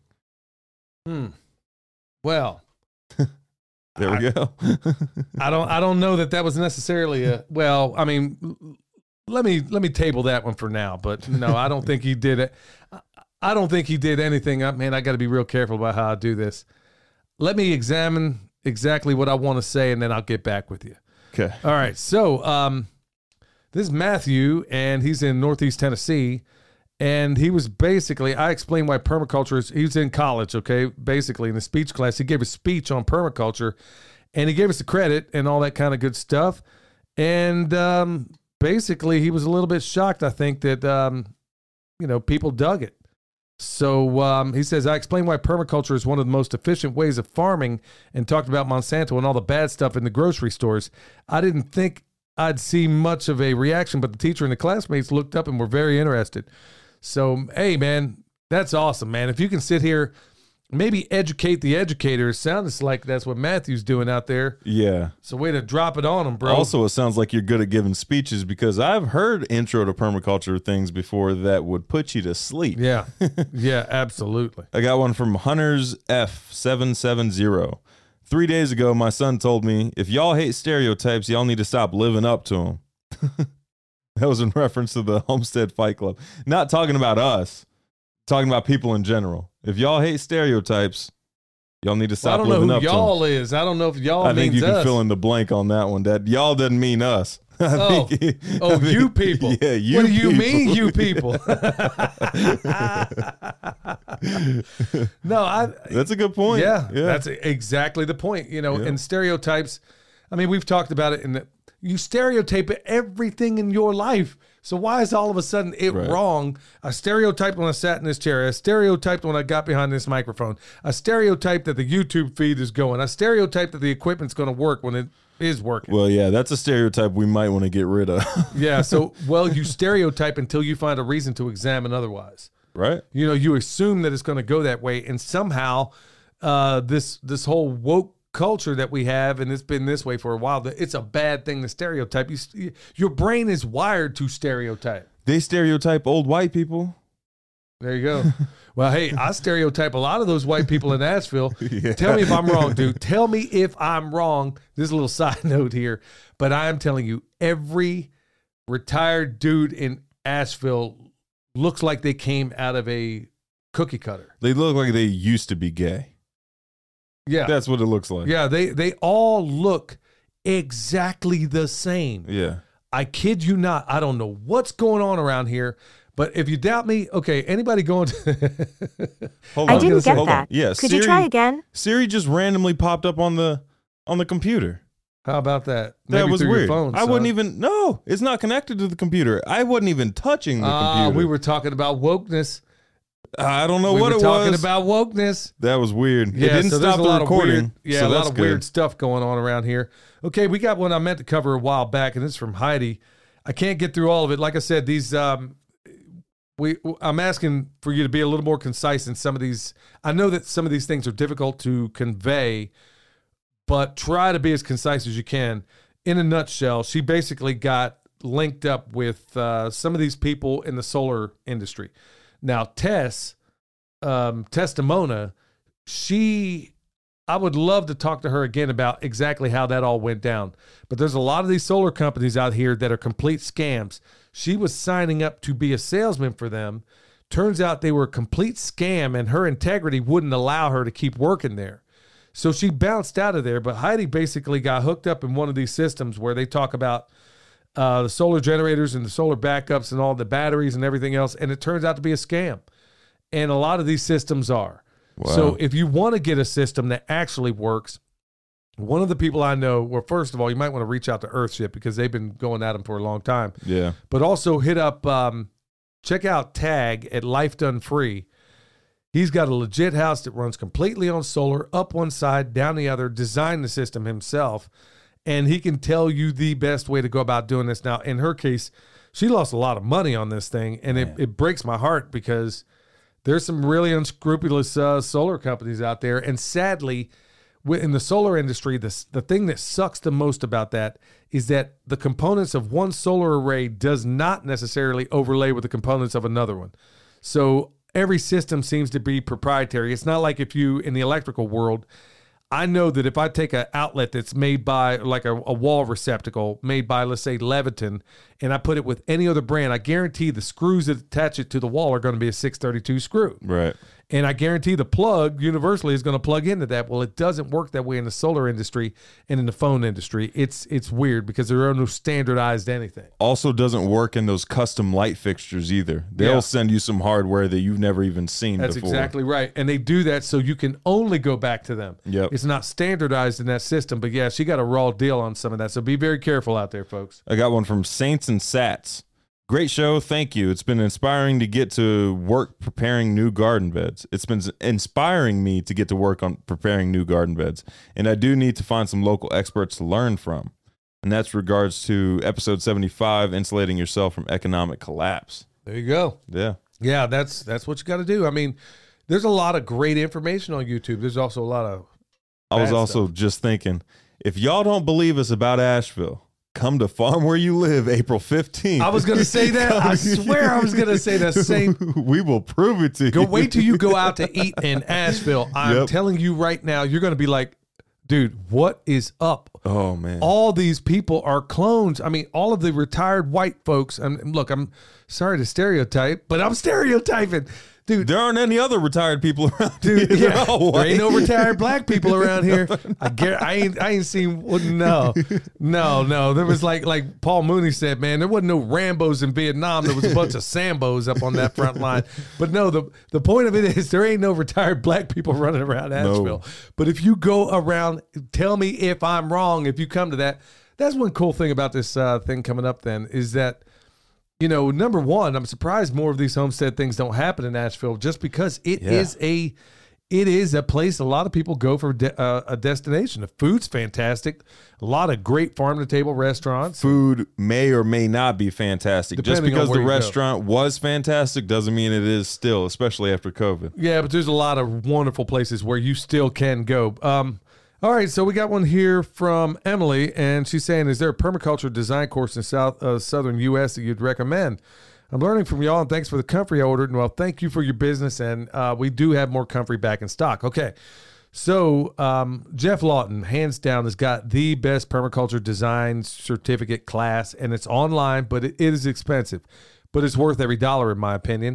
Well, there we go. I don't know that was necessarily a, well, I mean, let me table that one for now, but no, I don't think he did it. I don't think he did anything. Man, I got to be real careful about how I do this. Let me examine exactly what I want to say, and then I'll get back with you. Okay. All right. So, this is Matthew, and he's in Northeast Tennessee. And he was basically, I explained why permaculture is, he was in college, okay, basically in the speech class. He gave a speech on permaculture, and he gave us the credit and all that kind of good stuff. And basically, he was a little bit shocked, I think, that, people dug it. So he says, I explained why permaculture is one of the most efficient ways of farming and talked about Monsanto and all the bad stuff in the grocery stores. I didn't think I'd see much of a reaction, but the teacher and the classmates looked up and were very interested. So, hey, man, that's awesome, man. If you can sit here, maybe educate the educators. Sounds like that's what Matthew's doing out there. Yeah. It's a way to drop it on them, bro. Also, it sounds like you're good at giving speeches because I've heard intro to permaculture things before that would put you to sleep. Yeah. Yeah, absolutely. I got one from Hunters F770. 3 days ago, my son told me, if y'all hate stereotypes, y'all need to stop living up to them. That was in reference to the Homestead Fight Club. Not talking about us, talking about people in general. If y'all hate stereotypes, y'all need to stop living up to them. I don't know who y'all is. I don't know if y'all means us. I think you can fill in the blank on that one. That y'all doesn't mean us. You people. Yeah, you What do people. you mean, you people? No, that's a good point. Yeah, that's exactly the point. You know, and stereotypes, I mean, we've talked about it in that you stereotype everything in your life. So why is all of a sudden it wrong? I stereotyped when I sat in this chair. I stereotyped when I got behind this microphone. I stereotyped that the YouTube feed is going. I stereotyped that the equipment's going to work when it is working. Well, yeah, that's a stereotype we might want to get rid of. Yeah, so, you stereotype until you find a reason to examine otherwise. Right. You know, you assume that it's going to go that way, and somehow this whole woke culture that we have, and it's been this way for a while, that it's a bad thing to stereotype. Your brain is wired to stereotype. They stereotype old white people. There you go. Well, hey, I stereotype a lot of those white people in Asheville. Yeah. Tell me if I'm wrong, dude. Tell me if I'm wrong. This is a little side note here, but I am telling you, every retired dude in Asheville looks like they came out of a cookie cutter. They look like they used to be gay. Yeah. That's what it looks like. Yeah, they all look exactly the same. Yeah. I kid you not. I don't know what's going on around here, but if you doubt me, okay, anybody going to... Hold on. I didn't get that. Yeah, Could you try again? Siri just randomly popped up on the computer. How about that? That Maybe was through weird. Your phone, I wouldn't even... No, it's not connected to the computer. I wasn't even touching the computer. We were talking about wokeness. I don't know we what were it talking was. about wokeness. That was weird. Yeah, it didn't so stop the recording. A lot of weird stuff going on around here. Okay, we got one I meant to cover a while back, and it's from Heidi. I can't get through all of it. Like I said, these I'm asking for you to be a little more concise in some of these. I know that some of these things are difficult to convey, but try to be as concise as you can. In a nutshell, she basically got linked up with some of these people in the solar industry. Now, Testimona, I would love to talk to her again about exactly how that all went down. But there's a lot of these solar companies out here that are complete scams. She was signing up to be a salesman for them. Turns out they were a complete scam, and her integrity wouldn't allow her to keep working there. So she bounced out of there. But Heidi basically got hooked up in one of these systems where they talk about the solar generators and the solar backups and all the batteries and everything else. And it turns out to be a scam. And a lot of these systems are. Wow. So if you want to get a system that actually works, one of the people I know, well, first of all, you might want to reach out to Earthship because they've been going at them for a long time. Yeah. But also hit up, check out Tag at Life Done Free. He's got a legit house that runs completely on solar, up one side, down the other, designed the system himself. And he can tell you the best way to go about doing this. Now, in her case, she lost a lot of money on this thing, and it breaks my heart because there's some really unscrupulous solar companies out there. And sadly, in the solar industry, the thing that sucks the most about that is that the components of one solar array does not necessarily overlay with the components of another one. So every system seems to be proprietary. It's not like if you, in the electrical world, I know that if I take an outlet that's made by, like a wall receptacle made by, let's say, Leviton, and I put it with any other brand, I guarantee the screws that attach it to the wall are going to be a 632 screw. Right. And I guarantee the plug universally is going to plug into that. Well, it doesn't work that way in the solar industry and in the phone industry. It's weird because there are no standardized anything. Also doesn't work in those custom light fixtures either. They'll send you some hardware that you've never even seen before. That's exactly right. And they do that so you can only go back to them. Yep. It's not standardized in that system. But yeah, she got a raw deal on some of that. So be very careful out there, folks. I got one from Saints and Sats. Great show. Thank you. It's been inspiring to get to work preparing new garden beds. It's been inspiring me to get to work on preparing new garden beds. And I do need to find some local experts to learn from. And that's regards to episode 75, insulating yourself from economic collapse. There you go. Yeah. Yeah, that's what you got to do. I mean, there's a lot of great information on YouTube. There's also a lot of I was also just thinking, if y'all don't believe us about Asheville, come to Farm Where You Live April 15th. I was going to say that. I swear I was going to say that same. We will prove it to you. Go wait till you go out to eat in Asheville. I'm telling you right now, you're going to be like, dude, what is up? Oh, man. All these people are clones. I mean, all of the retired white folks. And look, I'm sorry to stereotype, but I'm stereotyping. Dude, there aren't any other retired people around. Dude, yeah, there ain't no retired black people around here. I ain't seen. No. There was like Paul Mooney said, man, there wasn't no Rambos in Vietnam. There was a bunch of Sambos up on that front line. But no, the point of it is there ain't no retired black people running around Asheville. No. But if you go around, tell me if I'm wrong. If you come to that, that's one cool thing about this thing coming up. Then is that. You know, number one, I'm surprised more of these homestead things don't happen in Asheville, just because it is a place a lot of people go for a destination. The food's fantastic. A lot of great farm to table restaurants. Food may or may not be fantastic. Just because the restaurant was fantastic doesn't mean it is still, especially after COVID. Yeah, but there's a lot of wonderful places where you still can go. All right, so we got one here from Emily, and she's saying, is there a permaculture design course in southern U.S. that you'd recommend? I'm learning from y'all, and thanks for the comfrey I ordered. And well, thank you for your business, and we do have more comfrey back in stock. Okay, so Jeff Lawton, hands down, has got the best permaculture design certificate class, and it's online, but it is expensive. But it's worth every dollar, in my opinion.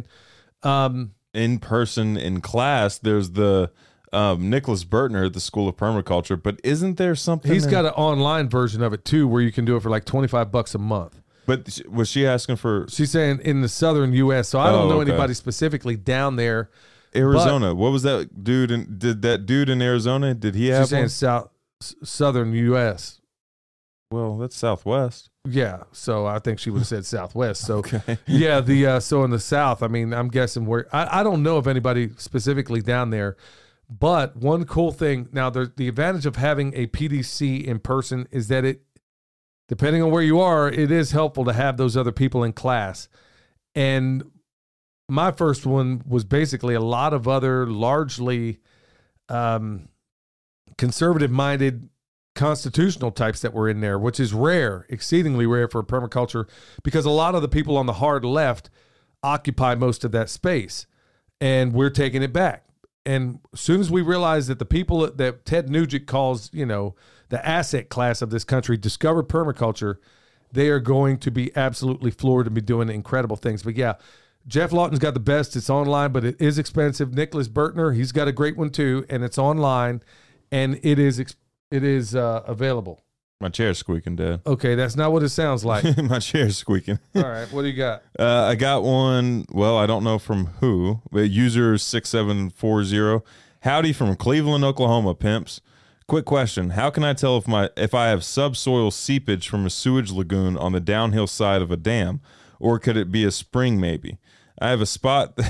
In person, in class, there's the... Nicholas Bertner at the School of Permaculture, but isn't there something? He's got an online version of it too, where you can do it for like $25 a month. But was she asking for? She's saying in the southern U.S. So I don't know anybody specifically down there. Arizona. What was that dude? Did that dude in Arizona? Did he have? She's saying southern U.S. Well, that's Southwest. Yeah, so I think she would have said Southwest. So yeah, so in the South, I mean, I'm guessing where I don't know of anybody specifically down there. But one cool thing, now the advantage of having a PDC in person is that it, depending on where you are, it is helpful to have those other people in class. And my first one was basically a lot of other largely conservative-minded constitutional types that were in there, which is rare, exceedingly rare for permaculture, because a lot of the people on the hard left occupy most of that space, and we're taking it back. And as soon as we realize that the people that Ted Nugent calls, you know, the asset class of this country discovered permaculture, they are going to be absolutely floored and be doing incredible things. But yeah, Jeff Lawton's got the best. It's online, but it is expensive. Nicholas Bertner, he's got a great one too, and it's online, and it is available. My chair's squeaking, Dad. Okay, that's not what it sounds like. My chair's squeaking. All right, what do you got? I got one, well, I don't know from who, but user 6740. Howdy from Cleveland, Oklahoma, pimps. Quick question. How can I tell if I have subsoil seepage from a sewage lagoon on the downhill side of a dam? Or could it be a spring maybe? I have a spot.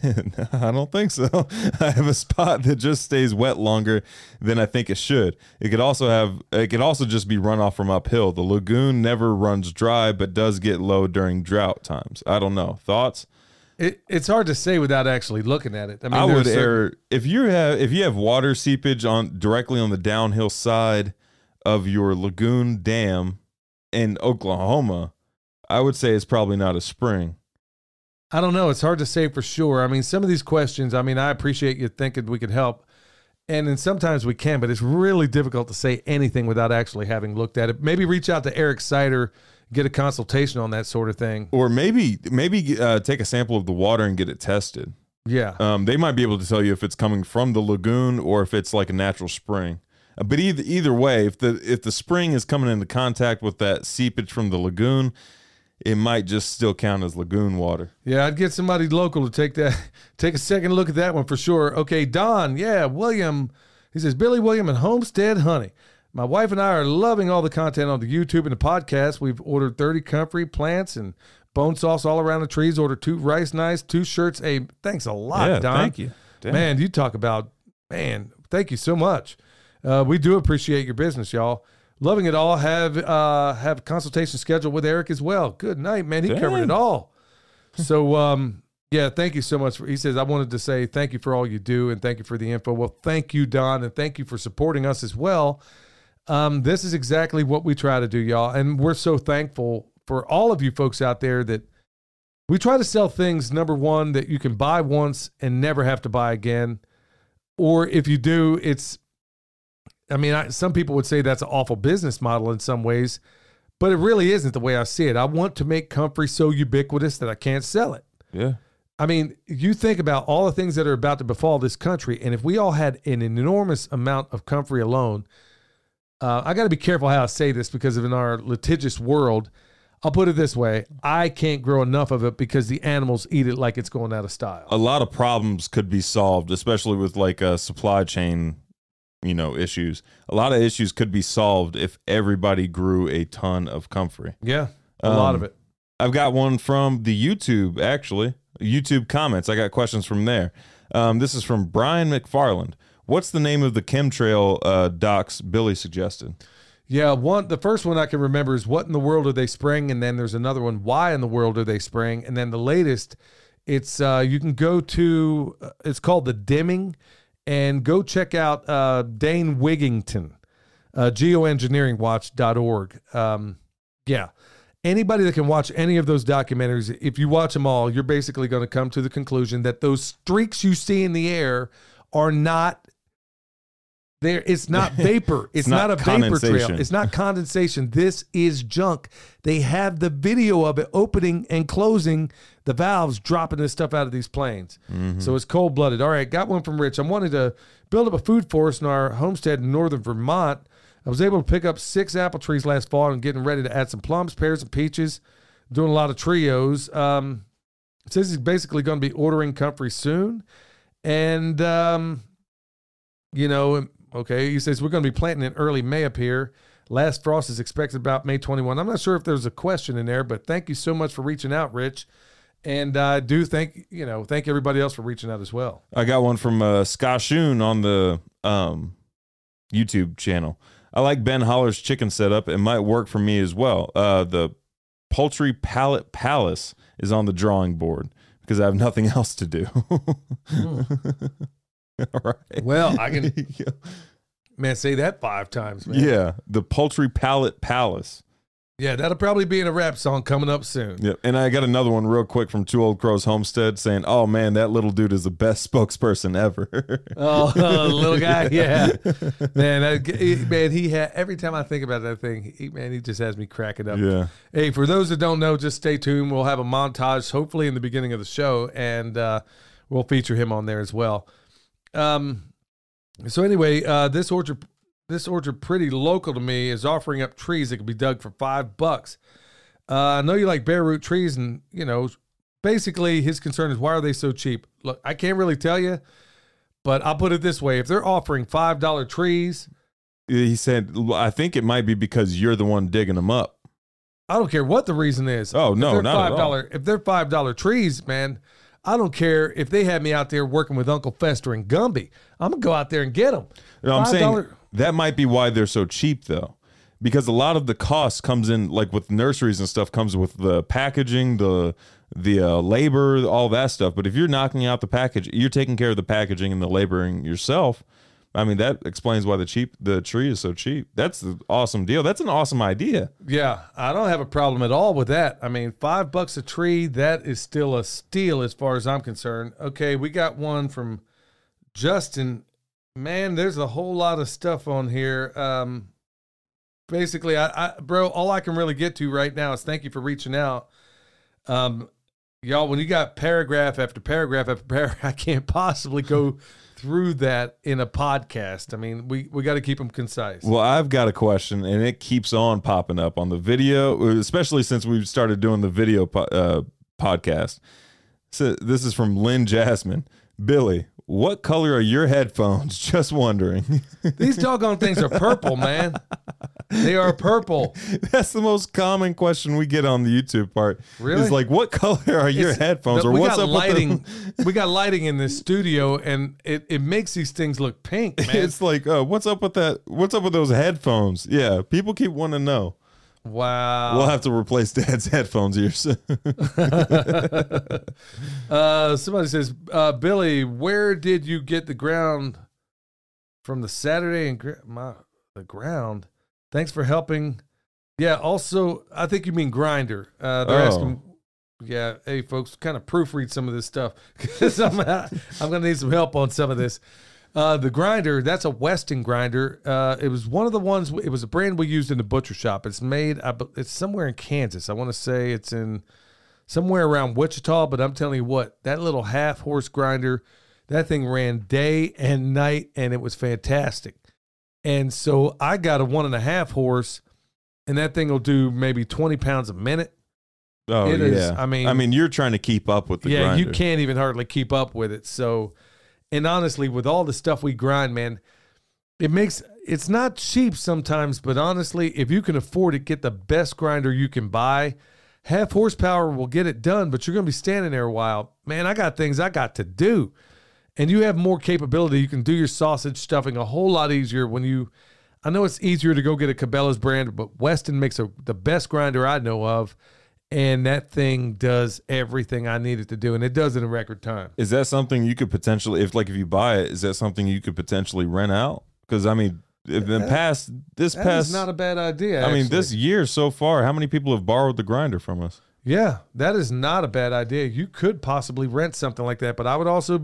I don't think so. I have a spot that just stays wet longer than I think it should. It could also just be runoff from uphill. The lagoon never runs dry, but does get low during drought times. I don't know. Thoughts? It's hard to say without actually looking at it. I mean, I would err if you have water seepage directly on the downhill side of your lagoon dam in Oklahoma. I would say it's probably not a spring. I don't know. It's hard to say for sure. I mean, some of these questions, I mean, I appreciate you thinking we could help. And then sometimes we can, but it's really difficult to say anything without actually having looked at it. Maybe reach out to Eric Sider, get a consultation on that sort of thing. Or maybe take a sample of the water and get it tested. Yeah. They might be able to tell you if it's coming from the lagoon or if it's like a natural spring. But either way, if the spring is coming into contact with that seepage from the lagoon, it might just still count as lagoon water. Yeah, I'd get somebody local to take a second look at that one for sure. Okay, Don, yeah, William, he says, Billy William and Homestead Honey. My wife and I are loving all the content on the YouTube and the podcast. We've ordered 30 comfrey plants and bone sauce all around the trees. Order 2 rice knives, 2 shirts. Hey, thanks a lot, Don. Thank you. Damn. Man, you talk about, thank you so much. We do appreciate your business, y'all. Loving it all. Have a consultation scheduled with Eric as well. Good night, man. He covered it all. So, yeah, thank you so much. He says, I wanted to say thank you for all you do and thank you for the info. Well, thank you, Don, and thank you for supporting us as well. This is exactly what we try to do, y'all. And we're so thankful for all of you folks out there that we try to sell things, number one, that you can buy once and never have to buy again. Or if you do, some people would say that's an awful business model in some ways, but it really isn't the way I see it. I want to make comfrey so ubiquitous that I can't sell it. Yeah. I mean, you think about all the things that are about to befall this country, and if we all had an enormous amount of comfrey alone, I got to be careful how I say this because in our litigious world, I'll put it this way, I can't grow enough of it because the animals eat it like it's going out of style. A lot of problems could be solved, especially with like supply chain, issues. A lot of issues could be solved if everybody grew a ton of comfrey. Yeah, a lot of it. I've got one from the YouTube, actually. YouTube comments. I got questions from there. This is from Brian McFarland. What's the name of the chemtrail docs Billy suggested? Yeah, the first one I can remember is What in the World Are They Spraying? And then there's another one, Why in the World Are They Spraying? And then the latest, it's you can go to, it's called The Dimming, and go check out Dane Wigington, geoengineeringwatch.org. Yeah. Anybody that can watch any of those documentaries, if you watch them all, you're basically going to come to the conclusion that those streaks you see in the air are not there. It's not vapor. It's not a vapor trail. It's not condensation. This is junk. They have the video of it opening and closing the valves, dropping this stuff out of these planes. Mm-hmm. So it's cold-blooded. All right, got one from Rich. I'm wanting to build up a food forest in our homestead in northern Vermont. I was able to pick up 6 apple trees last fall and getting ready to add some plums, pears, and peaches. Doing a lot of trios. It says he's basically going to be ordering comfrey soon. And, okay, he says we're going to be planting in early May up here. Last frost is expected about May 21. I'm not sure if there's a question in there, but thank you so much for reaching out, Rich. And I do thank everybody else for reaching out as well. I got one from Skashoon on the YouTube channel. I like Ben Holler's chicken setup. It might work for me as well. The Poultry Pallet Palace is on the drawing board because I have nothing else to do. All right. Well, I can, say that 5 times, man. Yeah, the Poultry Pallet Palace. Yeah, that'll probably be in a rap song coming up soon. Yep. And I got another one real quick from Two Old Crows Homestead saying, oh, man, that little dude is the best spokesperson ever. Little guy, yeah. Man, he had, every time I think about that thing, he just has me cracking up. Yeah. Hey, for those that don't know, just stay tuned. We'll have a montage, hopefully in the beginning of the show, and we'll feature him on there as well. So anyway, this orchard, pretty local to me, is offering up trees that can be dug for $5. I know you like bare root trees, and basically his concern is, why are they so cheap? Look, I can't really tell you, but I'll put it this way: if they're offering $5 trees, he said, I think it might be because you're the one digging them up. I don't care what the reason is. Oh no, not at all. If they're $5 trees, man, I don't care if they had me out there working with Uncle Fester and Gumby. I'm gonna go out there and get them. No, I'm saying that might be why they're so cheap, though, because a lot of the cost comes in, like with nurseries and stuff, comes with the packaging, the labor, all that stuff. But if you're knocking out the package, you're taking care of the packaging and the laboring yourself. I mean, that explains why the tree is so cheap. That's an awesome deal. That's an awesome idea. Yeah, I don't have a problem at all with that. I mean, $5 a tree, that is still a steal as far as I'm concerned. Okay, we got one from Justin. Man, there's a whole lot of stuff on here. Basically, bro, all I can really get to right now is thank you for reaching out. Y'all, when you got paragraph after paragraph after paragraph, I can't possibly go through that in a podcast. I mean, we got to keep them concise. Well, I've got a question, and it keeps on popping up on the video, especially since we've started doing the video podcast. So this is from Lynn Jasmine. Billy, what color are your headphones? Just wondering. These doggone things are purple, man. They are purple. That's the most common question we get on the YouTube part. Really? It's like, what color are your headphones? Or we what's got up lighting. with the... We got lighting in this studio, and it makes these things look pink, man. It's like, what's up with that? What's up with those headphones? Yeah, people keep wanting to know. Wow. We'll have to replace Dad's headphones here soon. Somebody says, Billy, where did you get the ground from the Saturday and the ground? Thanks for helping. Yeah, also, I think you mean grinder. They're asking, yeah, hey, folks, kind of proofread some of this stuff because I'm going to need some help on some of this. The grinder, that's a Weston grinder. It was one of the ones, it was a brand we used in the butcher shop. It's made, it's somewhere in Kansas. I want to say it's in somewhere around Wichita, but I'm telling you what, that little half-horse grinder, that thing ran day and night, and it was fantastic. And so I got a 1.5 horse, and that thing will do maybe 20 pounds a minute. Oh, it yeah. is, I mean, you're trying to keep up with the grinder. Yeah, you can't even hardly keep up with it. So, and honestly, with all the stuff we grind, man, it's not cheap sometimes, but honestly, if you can afford it, get the best grinder you can buy. Half horsepower will get it done, but you're going to be standing there a while. Man, I got things I got to do. And you have more capability. You can do your sausage stuffing a whole lot easier I know it's easier to go get a Cabela's brand, but Weston makes the best grinder I know of. And that thing does everything I need it to do, and it does it in record time. Is that something you could potentially, if you buy it, is that something you could potentially rent out? Because I mean, this is not a bad idea. I mean, this year so far, how many people have borrowed the grinder from us? Yeah, that is not a bad idea. You could possibly rent something like that, but I would also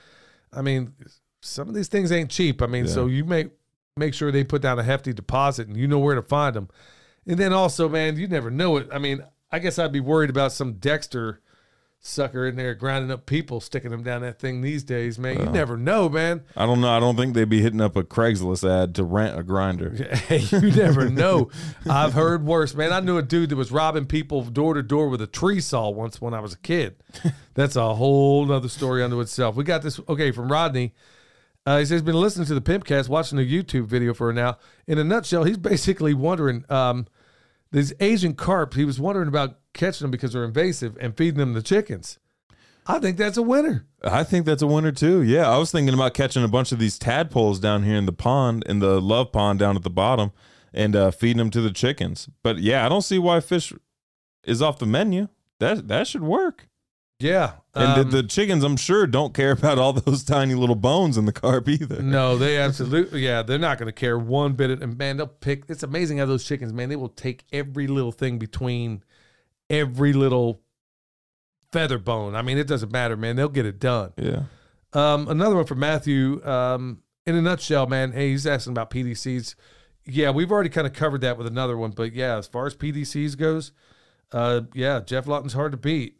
some of these things ain't cheap. So you make sure they put down a hefty deposit, and you know where to find them. And then also, man, you never know it. I guess I'd be worried about some Dexter sucker in there grinding up people, sticking them down that thing these days, man. You never know, man. I don't know. I don't think they'd be hitting up a Craigslist ad to rent a grinder. Hey, you never know. I've heard worse, man. I knew a dude that was robbing people door to door with a tree saw once when I was a kid. That's a whole other story unto itself. We got this, from Rodney. He says he's been listening to the Pimpcast, watching a YouTube video for now. In a nutshell, he's basically wondering, these Asian carp, he was wondering about catching them because they're invasive and feeding them the chickens. I think that's a winner. I think that's a winner too. Yeah, I was thinking about catching a bunch of these tadpoles down here in the pond, in the love pond down at the bottom, and feeding them to the chickens. But yeah, I don't see why fish is off the menu. That should work. Yeah. And the chickens, I'm sure, don't care about all those tiny little bones in the carp either. No, they absolutely, they're not going to care one bit. And man, they'll pick, it's amazing how those chickens, man, they will take every little thing between every little feather bone. It doesn't matter, man. They'll get it done. Yeah. Another one from Matthew. In a nutshell, man, hey, he's asking about PDCs. Yeah, we've already kind of covered that with another one. But yeah, as far as PDCs goes, Jeff Lawton's hard to beat.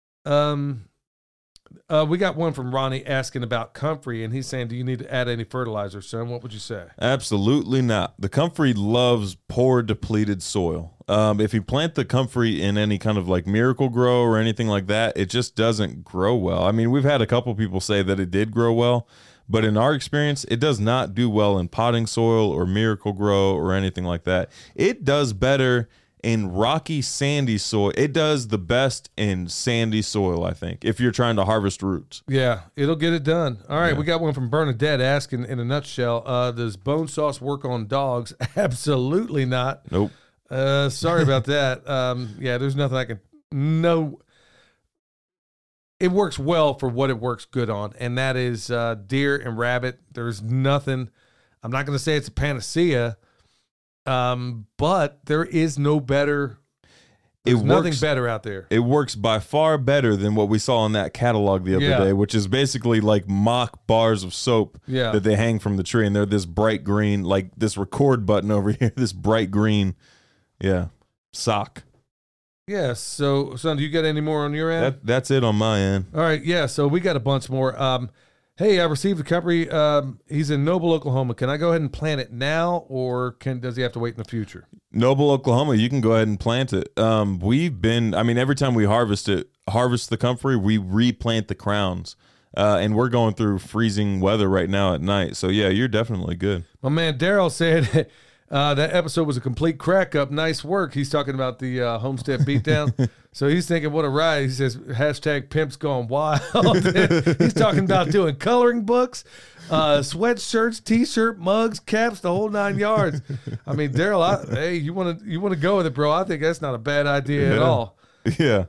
We got one from Ronnie asking about comfrey, and he's saying, do you need to add any fertilizer, son? What would you say? Absolutely not. The comfrey loves poor, depleted soil. If you plant the comfrey in any kind of like Miracle Grow or anything like that, it just doesn't grow well. We've had a couple people say that it did grow well, but in our experience, it does not do well in potting soil or Miracle Grow or anything like that. It does better in rocky, sandy soil. It does the best in sandy soil, I think, if you're trying to harvest roots. Yeah, it'll get it done. All right, We got one from Bernadette asking in a nutshell, does bone sauce work on dogs? Absolutely not. Nope. Sorry about that. There's nothing I can... No. It works well for what it works good on, and that is deer and rabbit. There's nothing... I'm not going to say it's a panacea, but there is no better. There's nothing better out there. It works by far better than what we saw in that catalog the other day, which is basically like mock bars of soap that they hang from the tree, and they're this bright green, like this record button over here, this bright green, sock. Yeah. So, son, do you got any more on your end? That's it on my end. All right. Yeah. So we got a bunch more. Hey, I received a comfrey. He's in Noble, Oklahoma. Can I go ahead and plant it now, or does he have to wait in the future? Noble, Oklahoma, you can go ahead and plant it. Every time we harvest the comfrey, we replant the crowns. And we're going through freezing weather right now at night. So, yeah, you're definitely good. My man Daryl said, That episode was a complete crack up. Nice work. He's talking about the Homestead beatdown. So he's thinking, what a ride. He says, hashtag pimp's gone wild. He's talking about doing coloring books, sweatshirts, T-shirt, mugs, caps, the whole 9 yards. I mean, Daryl, hey, you want to go with it, bro? I think that's not a bad idea at all. Yeah.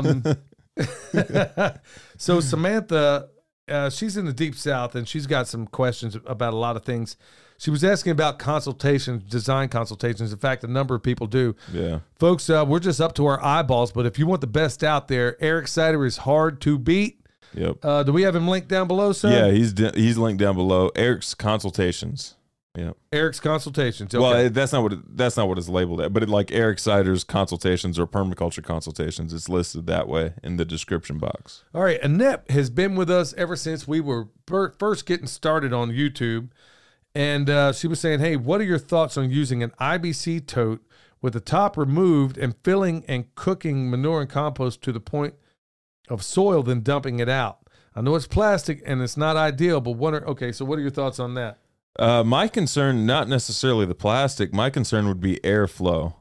So Samantha, she's in the Deep South, and she's got some questions about a lot of things. She was asking about consultations, design consultations. In fact, a number of people do. Yeah. Folks, we're just up to our eyeballs, but if you want the best out there, Eric Sider is hard to beat. Yep. Do we have him linked down below, sir? Yeah, he's linked down below. Eric's Consultations. Yeah. Eric's Consultations. Okay. Well, that's not what it's labeled at, but like Eric Sider's Consultations or Permaculture Consultations, it's listed that way in the description box. All right, Annette has been with us ever since we were first getting started on YouTube. And she was saying, hey, what are your thoughts on using an IBC tote with the top removed and filling and cooking manure and compost to the point of soil, then dumping it out? I know it's plastic and it's not ideal, but okay, so what are your thoughts on that? My concern, not necessarily the plastic, my concern would be airflow.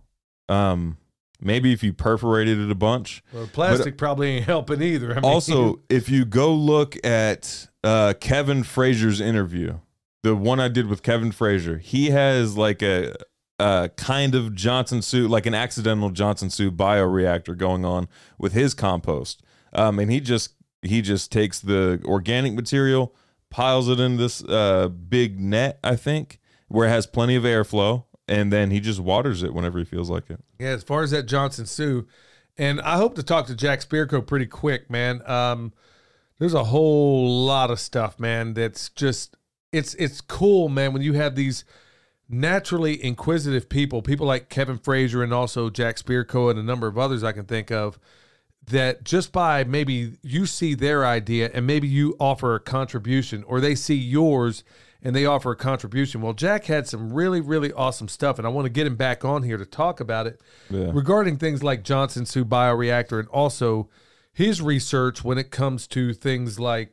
Maybe if you perforated it a bunch. Well, plastic probably ain't helping either. I mean, also, if you go look at Kevin Frazier's interview, the one I did with Kevin Frazier, he has like a kind of Johnson Su, like an accidental Johnson Su bioreactor going on with his compost. And he just takes the organic material, piles it in this big net, I think, where it has plenty of airflow, and then he just waters it whenever he feels like it. Yeah, as far as that Johnson Su, and I hope to talk to Jack Spirko pretty quick, man. There's a whole lot of stuff, man, that's just... It's cool, man, when you have these naturally inquisitive people like Kevin Frazier and also Jack Spirko and a number of others I can think of, that just by maybe you see their idea and maybe you offer a contribution, or they see yours and they offer a contribution. Well, Jack had some really, really awesome stuff, and I want to get him back on here to talk about it regarding things like Johnson Su bioreactor and also his research when it comes to things like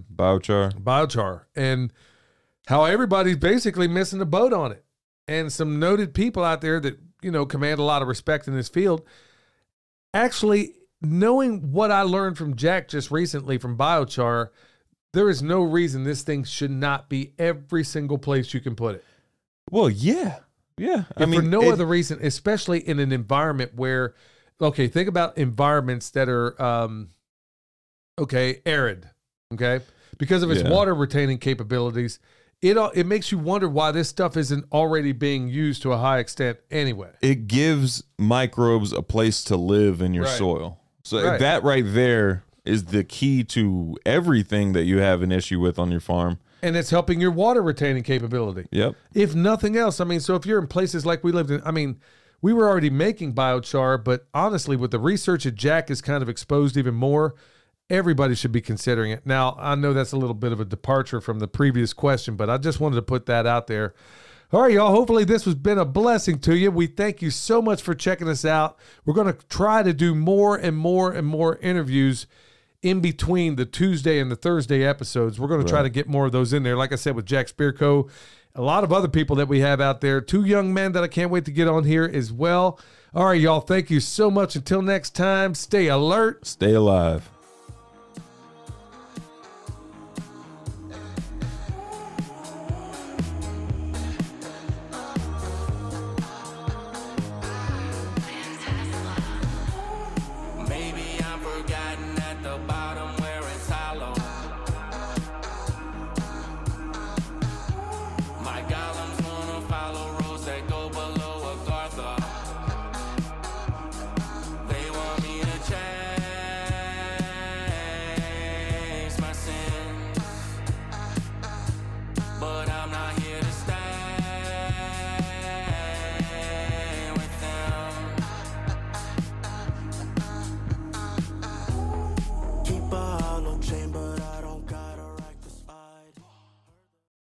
biochar and how everybody's basically missing the boat on it. And some noted people out there that, command a lot of respect in this field. Actually, knowing what I learned from Jack just recently from biochar, there is no reason this thing should not be every single place you can put it. Well, yeah. Yeah. For no other reason, especially in an environment where, okay, think about environments that are, arid, okay? Because of its water retaining capabilities, it makes you wonder why this stuff isn't already being used to a high extent anyway. It gives microbes a place to live in your soil. So that right there is the key to everything that you have an issue with on your farm. And it's helping your water retaining capability. Yep. If nothing else, so if you're in places like we lived in, we were already making biochar, but honestly, with the research that Jack has kind of exposed even more, everybody should be considering it. Now, I know that's a little bit of a departure from the previous question, but I just wanted to put that out there. All right, y'all. Hopefully this has been a blessing to you. We thank you so much for checking us out. We're going to try to do more and more and more interviews in between the Tuesday and the Thursday episodes. We're going to try to get more of those in there. Like I said, with Jack Spirko, a lot of other people that we have out there, 2 young men that I can't wait to get on here as well. All right, y'all. Thank you so much. Until next time, stay alert. Stay alive.